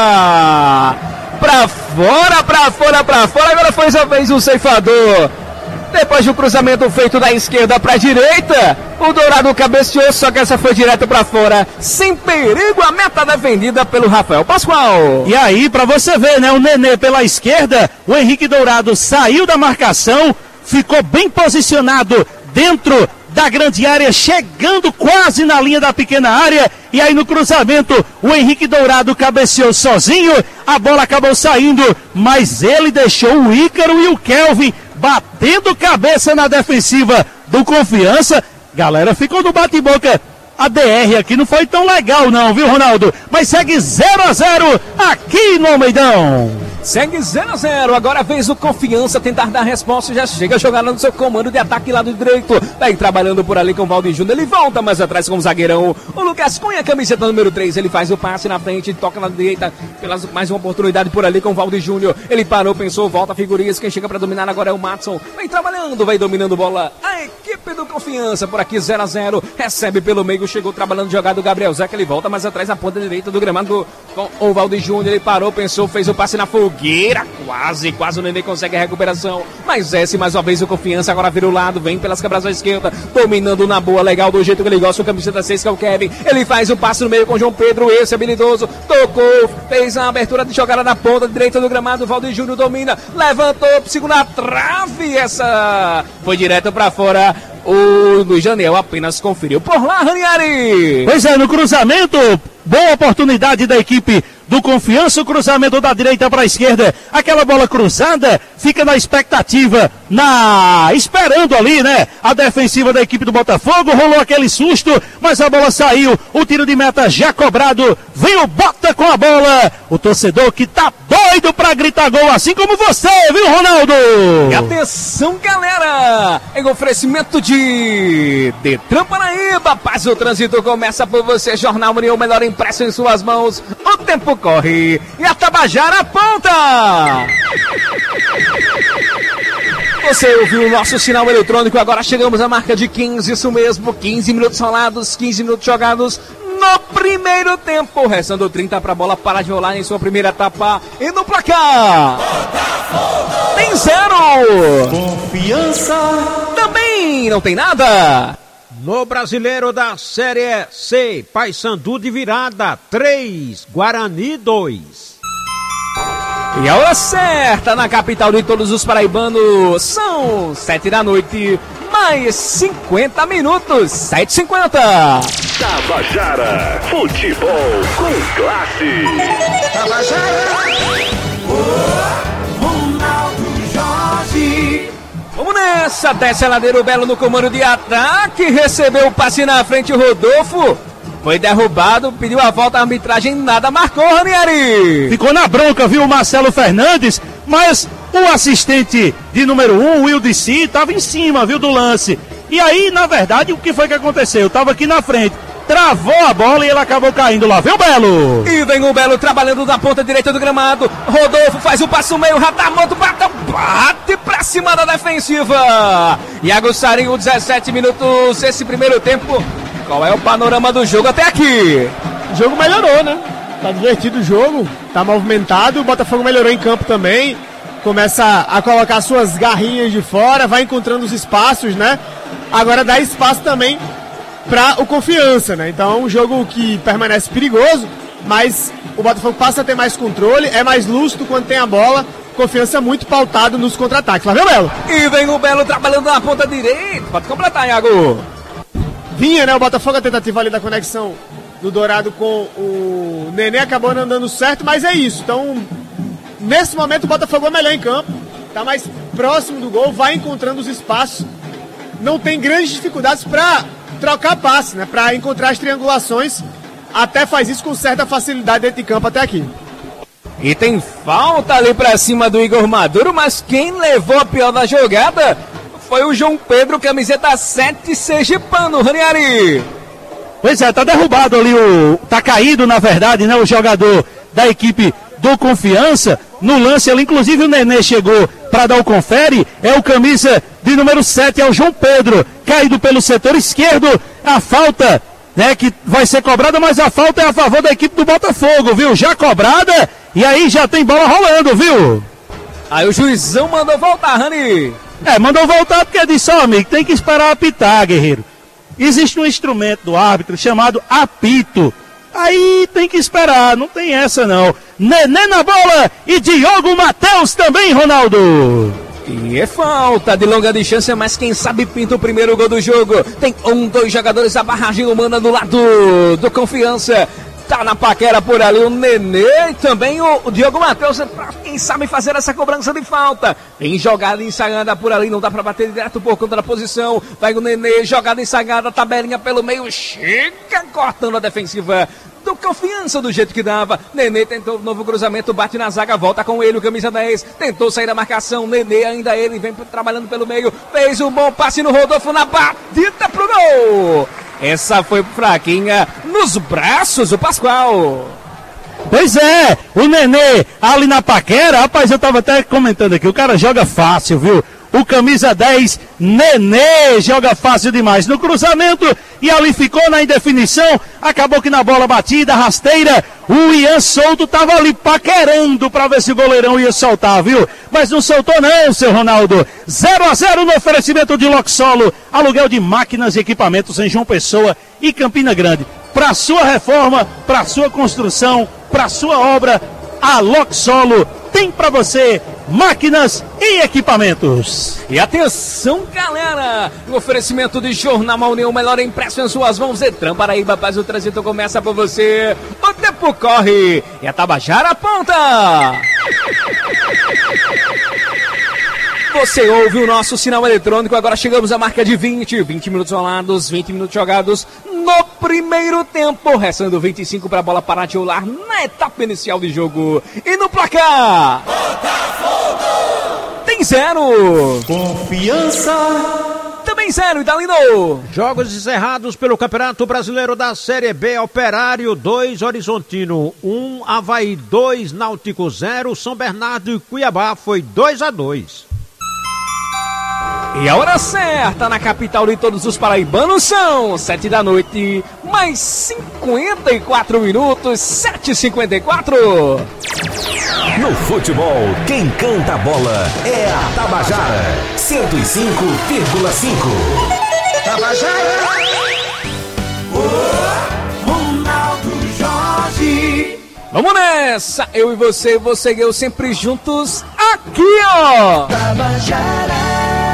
fora, pra fora, pra fora, pra fora, agora foi essa vez o ceifador. Depois do cruzamento feito da esquerda para a direita, o Dourado cabeceou, só que essa foi direto para fora, sem perigo, a meta defendida pelo Rafael Pascoal. E aí, para você ver, né, o Nenê pela esquerda, o Henrique Dourado saiu da marcação, ficou bem posicionado dentro da grande área, chegando quase na linha da pequena área, e aí no cruzamento, o Henrique Dourado cabeceou sozinho, a bola acabou saindo, mas ele deixou o Ícaro e o Kelvin batendo cabeça na defensiva do Confiança. Galera, ficou no bate-boca. A D R aqui não foi tão legal não, viu, Ronaldo? Mas segue zero a zero aqui no Almeidão. Segue zero a zero, agora a vez o Confiança tentar dar resposta, já chega jogando no seu comando de ataque lado direito, vem trabalhando por ali com o Valdir Júnior, ele volta mais atrás com o zagueirão, o Lucas Cunha, camiseta número três, ele faz o passe na frente, toca na direita, pelas, mais uma oportunidade por ali com o Valdir Júnior, ele parou, pensou, volta a figurinhas, quem chega para dominar agora é o Matson, vem trabalhando, vai dominando bola, a equipe equipe do Confiança. Por aqui zero a zero, recebe pelo meio, chegou trabalhando jogado o Gabriel Zeca, ele volta mais atrás na ponta direita do gramado com o Valdir Júnior, ele parou, pensou, fez o passe na fogueira, quase, quase o Nenê consegue a recuperação, mas esse mais uma vez o Confiança agora vira o lado, vem pelas quebradas à esquerda, dominando na boa, legal, do jeito que ele gosta, o camiseta seis que é o Kevin, ele faz o passe no meio com o João Pedro, esse habilidoso, tocou, fez a abertura de jogada na ponta direita do gramado, o Valdir Júnior domina, levantou, segunda trave, essa foi direto pra fora. O Luiz Daniel apenas conferiu por lá, Ranieri. Pois é, no cruzamento, boa oportunidade da equipe do Confiança, o cruzamento da direita para a esquerda, aquela bola cruzada, fica na expectativa, na esperando ali, né, a defensiva da equipe do Botafogo, rolou aquele susto, mas a bola saiu, o tiro de meta já cobrado, vem o Bota com a bola, o torcedor que tá doido pra gritar gol, assim como você, viu, Ronaldo? E atenção, galera, em oferecimento de Detran Paraíba, paz, o trânsito começa por você, Jornal União, melhor impresso em suas mãos, o tempo corre e a Tabajara aponta. Você ouviu o nosso sinal eletrônico, agora chegamos à marca de quinze, isso mesmo, quinze minutos rolados, quinze minutos jogados no primeiro tempo, restando trinta para a bola parar de rolar em sua primeira etapa e no placar tem zero. Confiança também não tem nada. No Brasileiro da Série C, Paysandu de virada, três, Guarani dois. E a hora certa na capital de todos os paraibanos, são sete da noite, mais cinquenta minutos, sete e cinquenta. Tabajara, futebol com classe. Tabajara, oh, Ronaldo Jorge. Vamos nessa, desce a ladeira o Belo no comando de ataque, recebeu o passe na frente o Rodolfo, foi derrubado, pediu a volta, a arbitragem nada marcou, Ranieri. Ficou na bronca, viu, o Marcelo Fernandes, mas o assistente de número um, o Wildici, estava em cima, viu, do lance. E aí, na verdade, o que foi que aconteceu? Estava aqui na frente, travou a bola e ele acabou caindo lá, viu, Belo? E vem o Belo trabalhando na ponta direita do gramado, Rodolfo faz o passo meio, Ratamoto bate, bate pra cima da defensiva. Iago Sarinho, dezessete minutos, esse primeiro tempo. Qual é o panorama do jogo até aqui? O jogo melhorou, né? Tá divertido o jogo, tá movimentado, o Botafogo melhorou em campo também, começa a colocar suas garrinhas de fora, vai encontrando os espaços, né? Agora dá espaço também para o Confiança, né? Então é um jogo que permanece perigoso, mas o Botafogo passa a ter mais controle, é mais lúcido quando tem a bola, Confiança muito pautado nos contra-ataques. Lá vem o Belo. E vem o Belo trabalhando na ponta direita, pode completar, Iago. Vinha, né, o Botafogo, a tentativa ali da conexão do Dourado com o Nenê, acabou não dando certo, mas é isso. Então, nesse momento o Botafogo é melhor em campo, tá mais próximo do gol, vai encontrando os espaços, não tem grandes dificuldades para trocar passe, né, para encontrar as triangulações, até faz isso com certa facilidade dentro de campo até aqui. E tem falta ali pra cima do Igor Maduro, mas quem levou a pior da jogada foi o João Pedro, camiseta sete, sergipano, Ranieri. Pois é, tá derrubado ali, o tá caído na verdade, né, o jogador da equipe do Confiança, no lance ali, inclusive o Nenê chegou para dar o confere, é o camisa de número sete, é o João Pedro, caído pelo setor esquerdo, a falta, né, que vai ser cobrada, mas a falta é a favor da equipe do Botafogo, viu, já cobrada, e aí já tem bola rolando, viu? Aí o juizão mandou voltar, Rani. É, mandou voltar porque disse, ó, amigo, tem que esperar apitar, guerreiro. Existe um instrumento do árbitro chamado apito. Aí tem que esperar, não tem essa não. Nenê na bola e Diogo Matheus também, Ronaldo. E é falta de longa distância, mas quem sabe pinta o primeiro gol do jogo. Tem um, dois jogadores, a barragem humana do lado do Confiança. Tá na paquera por ali o Nenê e também o, o Diogo Matheus, quem sabe fazer essa cobrança de falta. Tem jogada ensaiada por ali, não dá pra bater direto por conta da posição. Vai o Nenê, jogada ensaiada, tabelinha pelo meio, chega cortando a defensiva do Confiança do jeito que dava. Nenê tentou um novo cruzamento, bate na zaga, volta com ele, o camisa dez, tentou sair da marcação, Nenê ainda ele, vem trabalhando pelo meio, fez um bom passe no Rodolfo na batida pro gol. Essa foi fraquinha nos braços do Pascoal. Pois é, o Nenê ali na paquera, rapaz, eu tava até comentando aqui, o cara joga fácil, viu? o camisa dez, Nenê, joga fácil demais no cruzamento e ali ficou na indefinição, acabou que na bola batida, rasteira, o Ian Souto tava ali paquerando para ver se o goleirão ia soltar, viu? Mas não soltou não, seu Ronaldo. zero a zero no oferecimento de Loxolo, aluguel de máquinas e equipamentos em João Pessoa e Campina Grande. Para sua reforma, para sua construção, para sua obra, a Loxolo tem para você máquinas e equipamentos. E atenção, galera, o oferecimento de Jornal Maunião, o melhor impresso em suas mãos. Detran Paraíba, paz, o trânsito começa por você. O tempo corre e a Tabajara aponta. Você ouve o nosso sinal eletrônico, agora chegamos à marca de vinte, vinte minutos rolados, vinte minutos jogados no primeiro tempo, restando vinte e cinco para a bola parar de rolar na etapa inicial de jogo. E no placar, Botafogo tem zero, Confiança também zero, Idalino. Jogos encerrados pelo Campeonato Brasileiro da Série B. Operário dois, Horizontino um, Avaí dois, Náutico zero, São Bernardo e Cuiabá foi dois a dois. E a hora certa na capital de todos os paraibanos são sete da noite, mais cinquenta e quatro minutos, sete e cinquenta e quatro. No futebol, quem canta a bola é a Tabajara, cento e cinco vírgula cinco. Tabajara, oh, Ronaldo Jorge. Vamos nessa, eu e você, você e eu sempre juntos aqui, ó. Tabajara.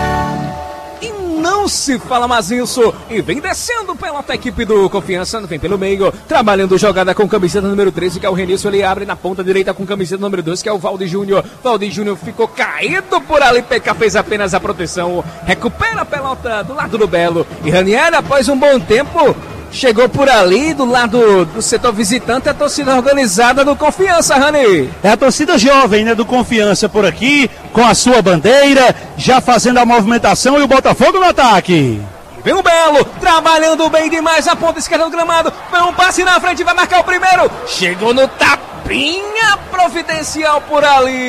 Não se fala mais isso. E vem descendo pela equipe do Confiança, vem pelo meio, trabalhando jogada com camiseta número treze, que é o Renício. Ele abre na ponta direita com camiseta número dois, que é o Valdir Júnior. Valdir Júnior ficou caído por ali, P K fez apenas a proteção, recupera a pelota do lado do Belo. E Ranieri, após um bom tempo, chegou por ali, do lado do setor visitante, a torcida organizada do Confiança, Rani. É a torcida jovem, né, do Confiança por aqui, com a sua bandeira, já fazendo a movimentação e o Botafogo no ataque. Vem o Belo, trabalhando bem demais a ponta esquerda do gramado, vem um passe na frente, vai marcar o primeiro, chegou no tapinha providencial por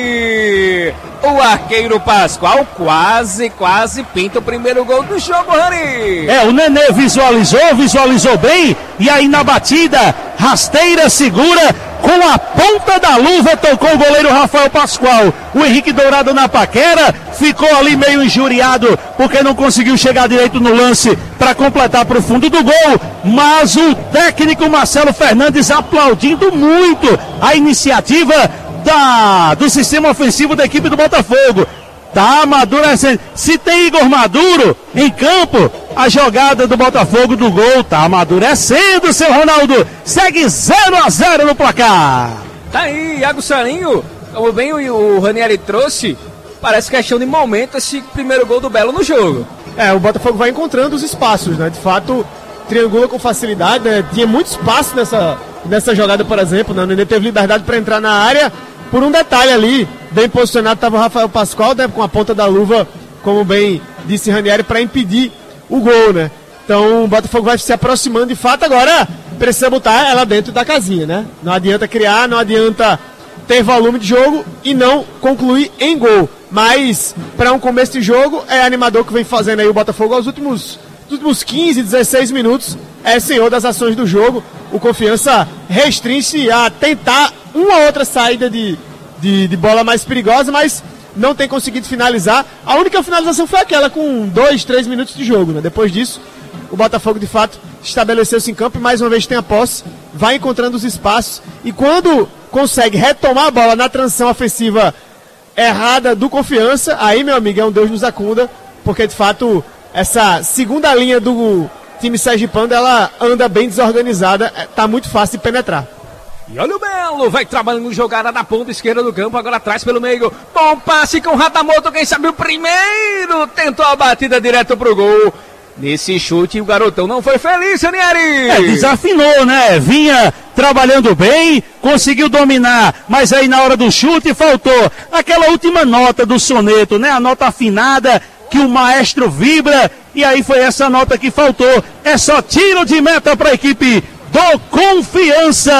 ali. O arqueiro Pascoal quase, quase pinta o primeiro gol do jogo, Rani. É, o Nenê visualizou, visualizou bem, e aí na batida, rasteira, segura, com a ponta da luva, tocou o goleiro Rafael Pascoal. O Henrique Dourado na paquera, ficou ali meio injuriado, porque não conseguiu chegar direito no lance para completar para o fundo do gol, mas o técnico Marcelo Fernandes aplaudindo muito a iniciativa Da, do sistema ofensivo da equipe do Botafogo. Tá amadurecendo. Se tem Igor Maduro em campo, a jogada do Botafogo do gol tá amadurecendo, seu Ronaldo. Segue zero a zero no placar. Tá aí, Iago Sarinho, como bem o, o Ranieri trouxe, parece questão de momento esse primeiro gol do Belo no jogo. É, o Botafogo vai encontrando os espaços, né? De fato, triangula com facilidade, né? Tinha muito espaço nessa, nessa jogada, por exemplo, né? O Nenê teve liberdade para entrar na área. Por um detalhe ali, bem posicionado estava o Rafael Pascoal, né, com a ponta da luva, como bem disse Ranieri, para impedir o gol, né? Então o Botafogo vai se aproximando de fato, agora precisa botar ela dentro da casinha, né? Não adianta criar, não adianta ter volume de jogo e não concluir em gol. Mas para um começo de jogo é animador que vem fazendo aí o Botafogo aos últimos, últimos quinze, dezesseis minutos, é senhor das ações do jogo. O Confiança restringe a tentar uma outra saída de, de, de bola mais perigosa, mas não tem conseguido finalizar. A única finalização foi aquela com dois, três minutos de jogo, né? Depois disso, o Botafogo de fato estabeleceu-se em campo e mais uma vez tem a posse, vai encontrando os espaços e quando consegue retomar a bola na transição ofensiva errada do Confiança, aí, meu amigo, é um Deus nos acunda, porque de fato essa segunda linha do time sergipano, ela anda bem desorganizada, tá muito fácil de penetrar. E olha o Belo, vai trabalhando jogada na ponta esquerda do campo, agora atrás pelo meio, bom passe com o Ratamoto, quem sabe o primeiro, tentou a batida direto pro gol. Nesse chute o garotão não foi feliz, Ranieri. É, desafinou, né? Vinha trabalhando bem, conseguiu dominar, mas aí na hora do chute faltou aquela última nota do soneto, né? A nota afinada que o maestro vibra, e aí foi essa nota que faltou. É só tiro de meta para a equipe do Confiança.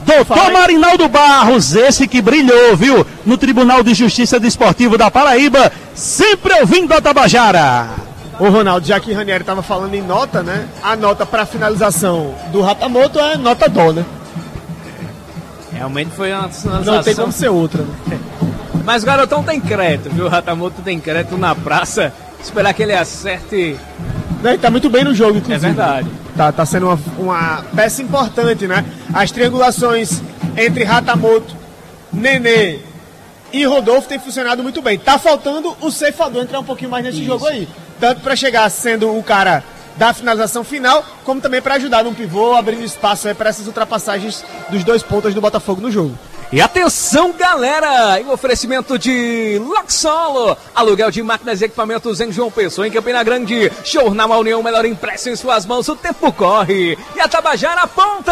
Doutor Marinaldo Barros, esse que brilhou, viu, no Tribunal de Justiça Desportivo da Paraíba, sempre ouvindo a Tabajara. Ô Ronaldo, já que Ranieri estava falando em nota, né? A nota para finalização do Ratamoto é nota dó, né? Realmente foi uma finalização. Não tem como ser outra, né? Mas o garotão tem crédito, viu? O Ratamoto tem crédito na praça. Esperar que ele acerte. Não, ele tá muito bem no jogo, inclusive. É verdade. Tá, tá sendo uma, uma peça importante, né? As triangulações entre Ratamoto, Nenê e Rodolfo têm funcionado muito bem. Tá faltando o ceifador entrar um pouquinho mais nesse Isso. jogo aí. Tanto para chegar sendo o cara da finalização final, como também para ajudar no pivô, abrindo espaço aí para essas ultrapassagens dos dois pontas do Botafogo no jogo. E atenção, galera! Em oferecimento de Luxolo, aluguel de máquinas e equipamentos em João Pessoa, em Campina Grande. Jornal A União, melhor impresso em suas mãos, o tempo corre. E a Tabajara aponta!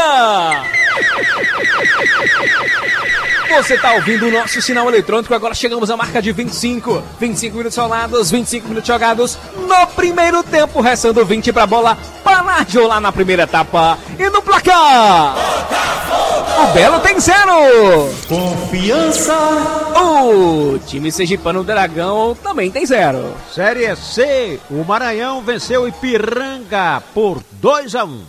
Você está ouvindo o nosso sinal eletrônico, agora chegamos à marca de vinte e cinco. vinte e cinco minutos rolados, vinte e cinco minutos jogados no primeiro tempo, restando vinte para a bola Palácio lá na primeira etapa. E no placar, o Belo tem zero. Confiança. O time sergipano Dragão também tem zero. Série C, o Maranhão venceu o Ipiranga por dois a um.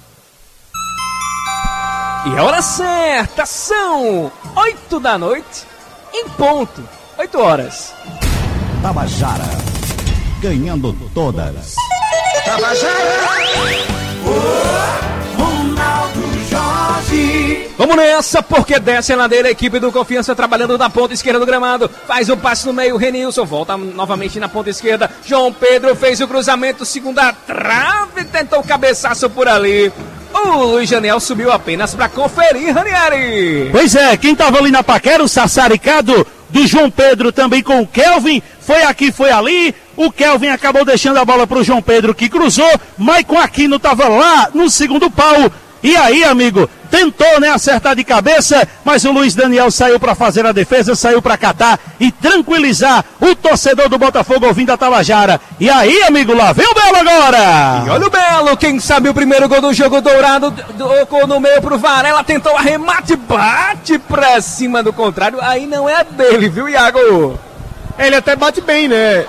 E a hora certa são oito da noite, em ponto, oito horas. Tabajara, ganhando todas. Tabajara, oh, Ronaldo Jorge. Vamos nessa, porque desce a ladeira a equipe do Confiança trabalhando na ponta esquerda do gramado. Faz o passe no meio, Renilson volta novamente na ponta esquerda. João Pedro fez o cruzamento, segunda trave, tentou o cabeçaço por ali. O Luiz Janel subiu apenas para conferir, Ranieri. Pois é, quem estava ali na paquera, o sassaricado do João Pedro também com o Kelvin, foi aqui, foi ali. O Kelvin acabou deixando a bola para o João Pedro, que cruzou. Maicon Aquino estava lá no segundo pau. E aí, amigo, tentou, né, acertar de cabeça, mas o Luiz Daniel saiu para fazer a defesa, saiu para catar e tranquilizar o torcedor do Botafogo ouvindo a Tabajara. E aí, amigo, lá vem o Belo agora! E olha o Belo, quem sabe o primeiro gol do jogo dourado, tocou no meio pro Varela, tentou arremate, bate pra cima do contrário, aí não é dele, viu, Iago? Ele até bate bem, né?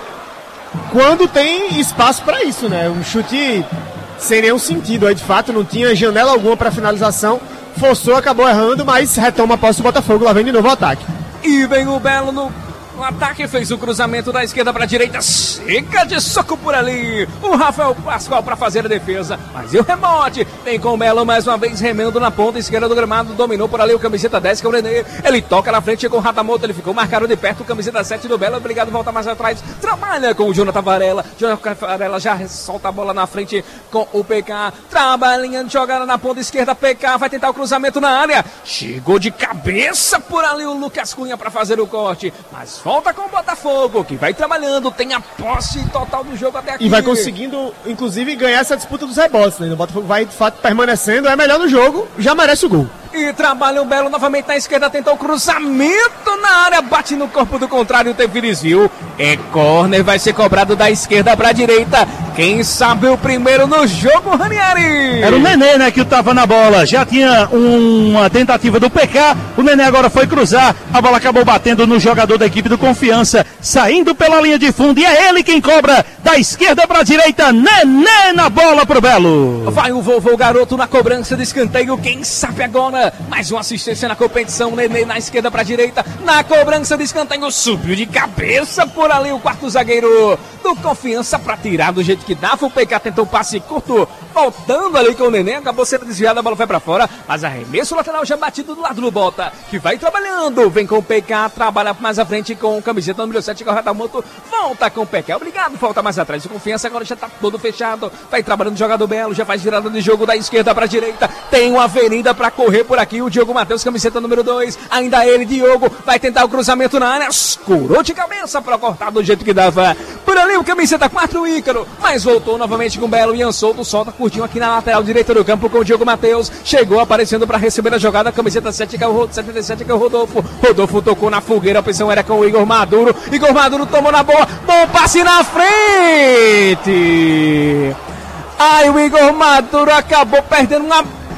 Quando tem espaço para isso, né? Um chute sem nenhum sentido, aí de fato não tinha janela alguma para finalização, forçou, acabou errando, mas retoma a posse do Botafogo, lá vem de novo o ataque. E vem o Belo no, no ataque, fez o cruzamento da esquerda para a direita, chega de soco por ali, o Rafael Pascoal para fazer a defesa, mas e o rebote, vem com o Belo mais uma vez remendo na ponta esquerda do gramado, dominou por ali o camiseta dez, que é o Renê, ele toca na frente com o Ratamoto, ele ficou marcado de perto, o camiseta sete do Belo, obrigado, volta mais atrás, trabalha com o Jonathan Varela, Jonathan Varela já solta a bola na frente com o P K, trabalhando, jogada na ponta esquerda, P K vai tentar o cruzamento na área, chegou de cabeça por ali o Lucas Cunha para fazer o corte, mas volta com o Botafogo, que vai trabalhando, tem a posse total do jogo até aqui. E vai conseguindo, inclusive, ganhar essa disputa dos rebotes, né? O Botafogo vai, de fato, permanecendo, é melhor no jogo, já merece o gol. E trabalha o Belo novamente na esquerda, tentou o cruzamento na área, bate no corpo do contrário, teve desvio. É corner, vai ser cobrado da esquerda para a direita. Quem sabe o primeiro no jogo, Ranieri? Era o Nenê, né, que estava na bola. Já tinha uma tentativa do P K. O Nenê agora foi cruzar. A bola acabou batendo no jogador da equipe do Confiança, saindo pela linha de fundo. E é ele quem cobra da esquerda para a direita. Nenê na bola pro Belo. Vai o vovô garoto na cobrança de escanteio. Quem sabe agora? Mais uma assistência na competição. Nenê na esquerda para a direita. Na cobrança de escanteio. Subiu de cabeça por ali o quarto zagueiro do Confiança para tirar do jeito que dava. O P K tentou um passe curto, voltando ali com o Nenê, acabou sendo desviado, a bola foi para fora, mas arremesso lateral já batido do lado do Bota, que vai trabalhando, vem com o P K, trabalha mais à frente com o camiseta número sete, que é o Ratamoto, volta com o P K, obrigado, volta mais atrás, o Confiança agora já tá todo fechado, vai trabalhando o jogador Belo, já faz virada de jogo da esquerda para a direita, tem uma avenida para correr por aqui, o Diogo Matheus, camiseta número dois, ainda ele, Diogo, vai tentar o cruzamento na área, curou de cabeça para cortar do jeito que dava, por ali o camiseta quatro, Ícaro, mas voltou novamente com o Belo, Ian Souto, solta curtinho aqui na lateral direita do campo com o Diogo Matheus, chegou aparecendo para receber a jogada, camiseta sete, que é o setenta e sete, que é o Rodolfo, Rodolfo tocou na fogueira, a opção era com o Igor Maduro, Igor Maduro tomou na boa, bom passe na frente, ai o Igor Maduro acabou perdendo uma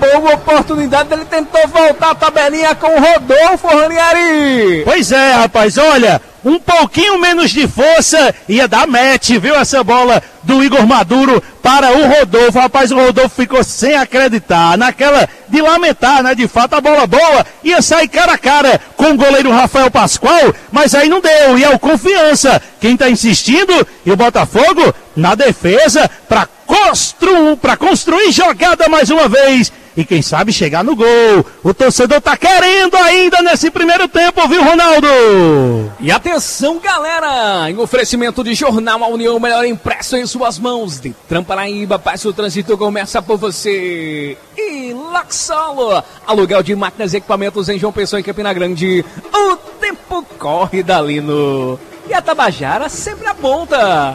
boa oportunidade, ele tentou voltar a tabelinha com o Rodolfo, Ranieri. Pois é, rapaz, olha, um pouquinho menos de força, ia dar match, viu, essa bola do Igor Maduro para o Rodolfo. Rapaz, o Rodolfo ficou sem acreditar, naquela de lamentar, né, de fato a bola boa, ia sair cara a cara com o goleiro Rafael Pascoal, mas aí não deu, e é o Confiança quem tá insistindo, e o Botafogo na defesa para construir, para construir jogada mais uma vez, e quem sabe chegar no gol. O torcedor tá querendo ainda nesse primeiro tempo, viu, Ronaldo? E atenção, galera, em oferecimento de Jornal A União, melhor impresso em suas mãos. De Paraíba, paz o trânsito começa por você. E Laxolo, aluguel de máquinas e equipamentos em João Pessoa e Campina Grande. O tempo corre, Dalino. E a Tabajara sempre aponta.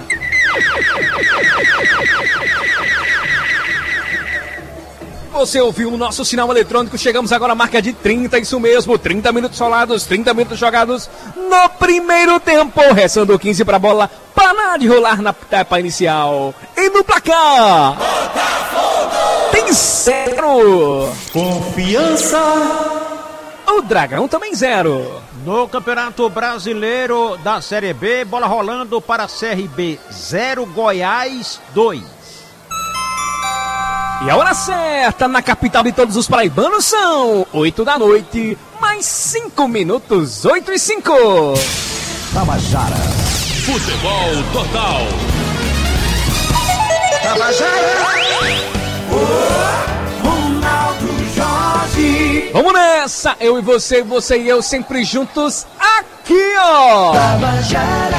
Você ouviu o nosso sinal eletrônico, chegamos agora à marca de trinta, isso mesmo, trinta minutos solados, trinta minutos jogados no primeiro tempo, restando quinze para a bola parar de rolar na etapa inicial. E no placar, Botafogo tem zero. Confiança. O Dragão também zero. No Campeonato Brasileiro da Série B, bola rolando para C R B zero, Goiás dois. E a hora certa na capital de todos os paraibanos são oito da noite, mais cinco minutos, oito e cinco. Tabajara. Futebol total. Tabajara. Oh, Ronaldo Jorge. Vamos nessa, eu e você, você e eu sempre juntos aqui, ó. Tabajara.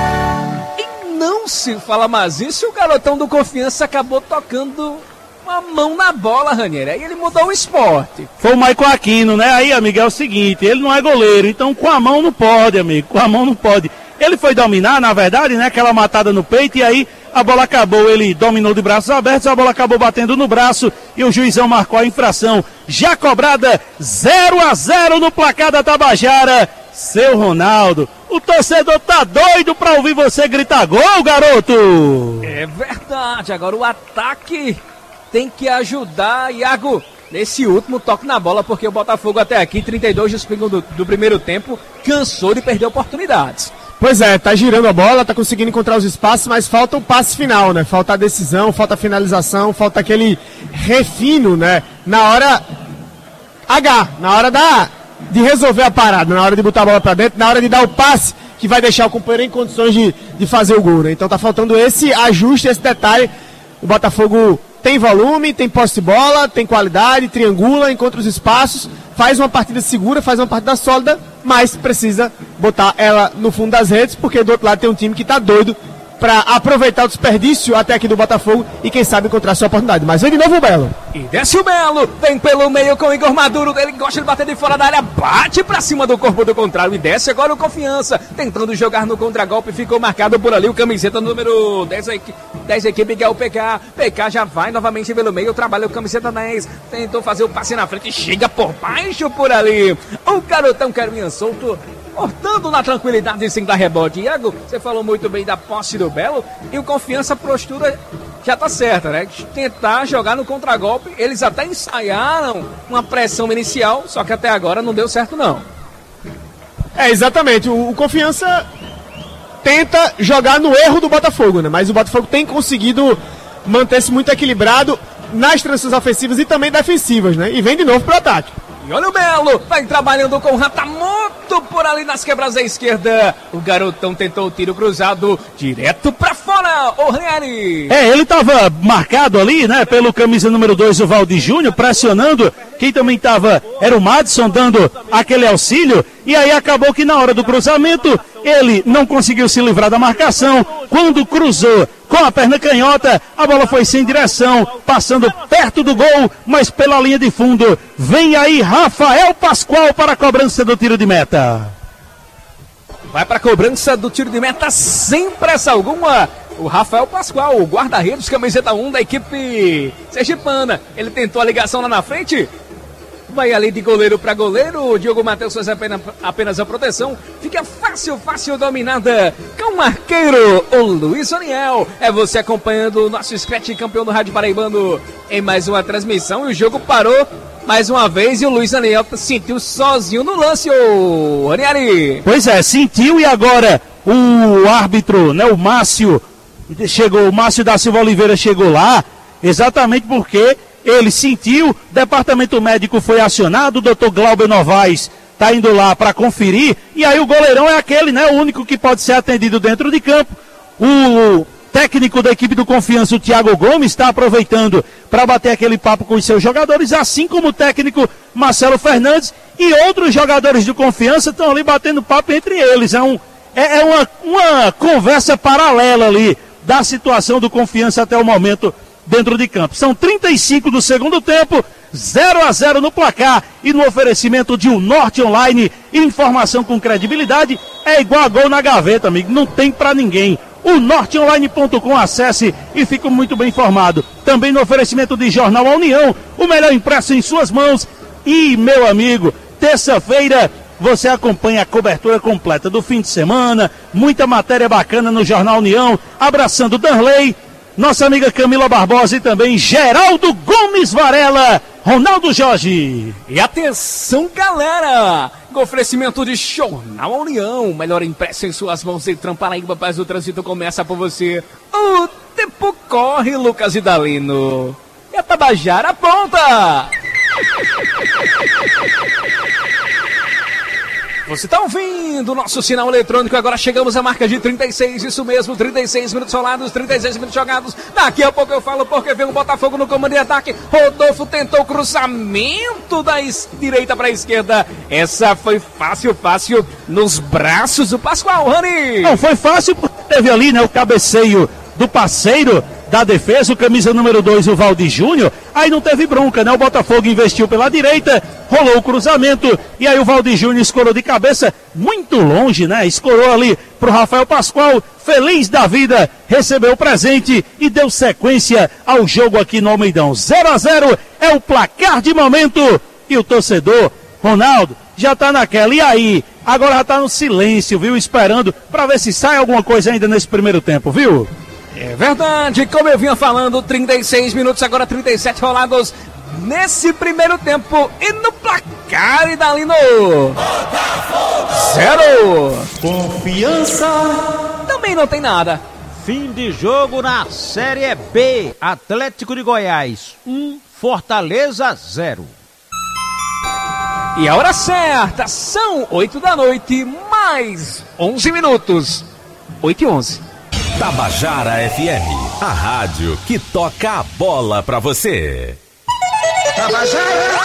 E não se fala mais isso, o garotão do Confiança acabou tocando a mão na bola, Ranieri, aí ele mudou o esporte. Foi o Maicon Aquino, né? Aí, amigo, é o seguinte, ele não é goleiro, então com a mão não pode, amigo, com a mão não pode. Ele foi dominar, na verdade, né? Aquela matada no peito, e aí a bola acabou, ele dominou de braços abertos, a bola acabou batendo no braço e o juizão marcou a infração. Já cobrada zero a zero no placar da Tabajara. Seu Ronaldo, o torcedor tá doido pra ouvir você gritar gol, garoto! É verdade, agora o ataque tem que ajudar, Iago, nesse último toque na bola, porque o Botafogo até aqui, trinta e dois do, segundo, do primeiro tempo, cansou de perder oportunidades. Pois é, tá girando a bola, tá conseguindo encontrar os espaços, mas falta o passe final, né? Falta a decisão, falta a finalização, falta aquele refino, né? Na hora H, na hora da, de resolver a parada, na hora de botar a bola pra dentro, na hora de dar o passe que vai deixar o companheiro em condições de, de fazer o gol, né? Então tá faltando esse ajuste, esse detalhe. O Botafogo tem volume, tem posse de bola, tem qualidade, triangula, encontra os espaços, faz uma partida segura, faz uma partida sólida, mas precisa botar ela no fundo das redes, porque do outro lado tem um time que está doido para aproveitar o desperdício até aqui do Botafogo e quem sabe encontrar sua oportunidade. Mas vem de novo o Belo. E desce o Belo, vem pelo meio com o Igor Maduro, ele gosta de bater de fora da área, bate pra cima do corpo do contrário e desce agora o Confiança, tentando jogar no contragolpe, ficou marcado por ali o camiseta número dez, dez equipe, que é o P K. P K já vai novamente pelo meio, trabalha o camiseta dez, tentou fazer o passe na frente, chega por baixo por ali. O garotão Carinha solto, cortando na tranquilidade sem dar rebote. Iago, você falou muito bem da posse do Belo e o Confiança, a postura já tá certa, né? Tentar jogar no contragolpe, eles até ensaiaram uma pressão inicial, só que até agora não deu certo não. É, exatamente, o, o Confiança tenta jogar no erro do Botafogo, né? Mas o Botafogo tem conseguido manter-se muito equilibrado nas transições ofensivas e também defensivas, né? E vem de novo pro ataque. E olha o Belo, vai trabalhando com o Ratamoto por ali nas quebras à esquerda. O garotão tentou o tiro cruzado direto pra fora, o Ranieri. É, ele tava marcado ali, né, pelo camisa número dois, o Valdir Júnior, pressionando. Quem também tava era o Madison, dando aquele auxílio. E aí acabou que na hora do cruzamento, ele não conseguiu se livrar da marcação. Quando cruzou com a perna canhota, a bola foi sem direção, passando perto do gol, mas pela linha de fundo. Vem aí Rafael Pascoal para a cobrança do tiro de meta. Vai para a cobrança do tiro de meta sem pressa alguma. O Rafael Pascoal, o guarda-redes, camiseta um da equipe sergipana. Ele tentou a ligação lá na frente. vai ali de goleiro para goleiro. O Diogo Matheus faz apenas, apenas a proteção. Fica fácil, fácil dominada com o arqueiro, o Luiz Oniel. É você acompanhando o nosso Scratch campeão do Rádio Paraibano em mais uma transmissão. E o jogo parou mais uma vez e o Luiz Oniel sentiu sozinho no lance, o Aniari. Pois é, sentiu e agora o árbitro, né, o Márcio, chegou, o Márcio da Silva Oliveira chegou lá, exatamente porque ele sentiu, o departamento médico foi acionado, o doutor Glauber Novaes está indo lá para conferir, e aí o goleirão é aquele, né, o único que pode ser atendido dentro de campo. O técnico da equipe do Confiança, o Thiago Gomes, está aproveitando para bater aquele papo com os seus jogadores, assim como o técnico Marcelo Fernandes e outros jogadores do Confiança estão ali batendo papo entre eles. É, um, é, é uma, uma conversa paralela ali da situação do Confiança até o momento dentro de campo. São trinta e cinco do segundo tempo, zero a zero no placar e no oferecimento de um Norte Online, informação com credibilidade é igual a gol na gaveta, amigo, não tem pra ninguém. O norte online ponto com, acesse e fique muito bem informado. Também no oferecimento de Jornal A União, o melhor impresso em suas mãos. E, meu amigo, terça-feira você acompanha a cobertura completa do fim de semana, muita matéria bacana no Jornal União, abraçando Danley, nossa amiga Camila Barbosa e também Geraldo Gomes Varela, Ronaldo Jorge. E atenção, galera, com oferecimento de Jornal União, melhor impresso em suas mãos em Tramparaíba, paz do trânsito começa por você. O tempo corre, Lucas Idalino. E a Tabajara pronta. Você está ouvindo o nosso sinal eletrônico, agora chegamos à marca de trinta e seis, isso mesmo, trinta e seis minutos rolados, trinta e seis minutos jogados. Daqui a pouco eu falo porque vem o Botafogo no comando de ataque. Rodolfo tentou cruzamento da direita para a esquerda. Essa foi fácil, fácil nos braços do Pascoal, Rani. Não, foi fácil porque teve ali, né, o cabeceio do parceiro da defesa, o camisa número dois, o Valdir Júnior, aí não teve bronca, né? O Botafogo investiu pela direita, rolou o cruzamento, e aí o Valdir Júnior escorou de cabeça, muito longe, né? Escorou ali pro Rafael Pascoal, feliz da vida, recebeu o presente e deu sequência ao jogo aqui no Almeidão. zero a zero é o placar de momento, e o torcedor, Ronaldo, já tá naquela, e aí? Agora já tá no silêncio, viu? Esperando pra ver se sai alguma coisa ainda nesse primeiro tempo, viu? É verdade, como eu vinha falando, trinta e seis minutos, agora trinta e sete rolados nesse primeiro tempo. E no placar, Idalino, zero. Confiança. Também não tem nada. Fim de jogo na Série B. Atlético de Goiás, um, Fortaleza, zero. E a hora certa, são oito da noite, mais onze minutos. oito e onze. Tabajara F M, a rádio que toca a bola pra você. Tabajara,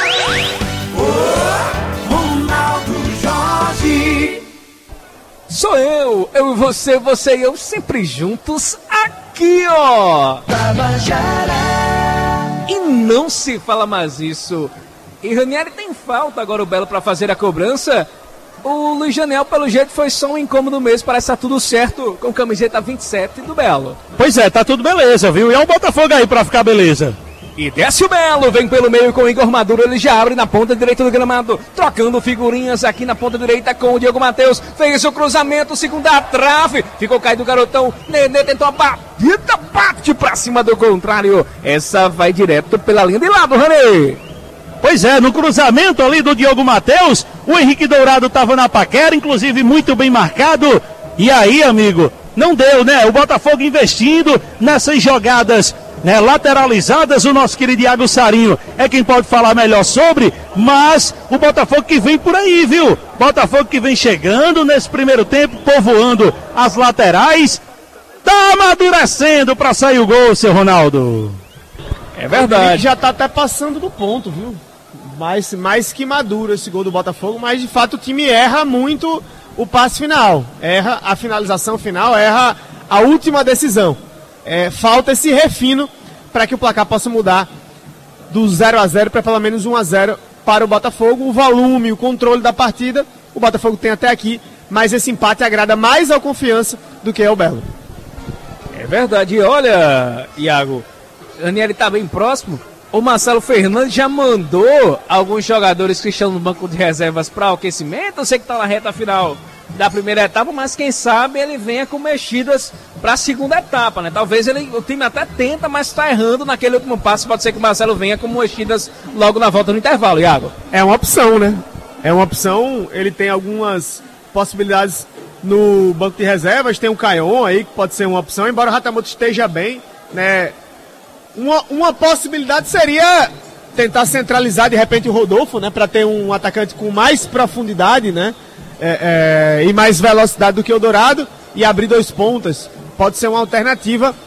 oh, Ronaldo Jorge. Sou eu, eu e você, você e eu, sempre juntos aqui, ó. Tabajara. E não se fala mais isso. E Ranieri tem falta agora o Belo pra fazer a cobrança. O Luiz Janel, pelo jeito, foi só um incômodo mesmo, parece que tá tudo certo com camiseta vinte e sete do Belo. Pois é, tá tudo beleza, viu? E é o Botafogo aí pra ficar beleza. E desce o Belo, vem pelo meio com o Igor Maduro, ele já abre na ponta direita do gramado, trocando figurinhas aqui na ponta direita com o Diego Matheus, fez o cruzamento, segunda trave, ficou caído o garotão, Nenê tentou a batida, bate pra cima do contrário, essa vai direto pela linha de lado, Rani. Pois é, no cruzamento ali do Diogo Matheus, o Henrique Dourado estava na paquera, inclusive muito bem marcado. E aí, amigo, não deu, né? O Botafogo investindo nessas jogadas, né, lateralizadas. O nosso querido Iago Sarinho é quem pode falar melhor sobre, mas o Botafogo que vem por aí, viu? Botafogo que vem chegando nesse primeiro tempo, povoando as laterais. Tá amadurecendo para sair o gol, seu Ronaldo. É verdade. Já tá até passando do ponto, viu? Mais, mais que maduro esse gol do Botafogo, mas de fato o time erra muito o passe final, erra a finalização final, erra a última decisão. É, falta esse refino para que o placar possa mudar do zero a zero para pelo menos um a zero para o Botafogo. O volume, o controle da partida, o Botafogo tem até aqui, mas esse empate agrada mais ao Confiança do que ao Belo. É verdade, olha, Iago, o Ranieri tá bem próximo. O Marcelo Fernandes já mandou alguns jogadores que estão no banco de reservas para o aquecimento. Eu sei que está na reta final da primeira etapa, mas quem sabe ele venha com mexidas para a segunda etapa, né? Talvez ele, o time até tenta, mas está errando naquele último passo. Pode ser que o Marcelo venha com mexidas logo na volta no intervalo, Iago. É uma opção, né? É uma opção. Ele tem algumas possibilidades no banco de reservas. Tem o Caion aí, que pode ser uma opção, embora o Ratamoto esteja bem, né? Uma, uma possibilidade seria tentar centralizar de repente o Rodolfo, né? Para ter um atacante com mais profundidade, né? É, é, e mais velocidade do que o Dourado e abrir dois pontas. Pode ser uma alternativa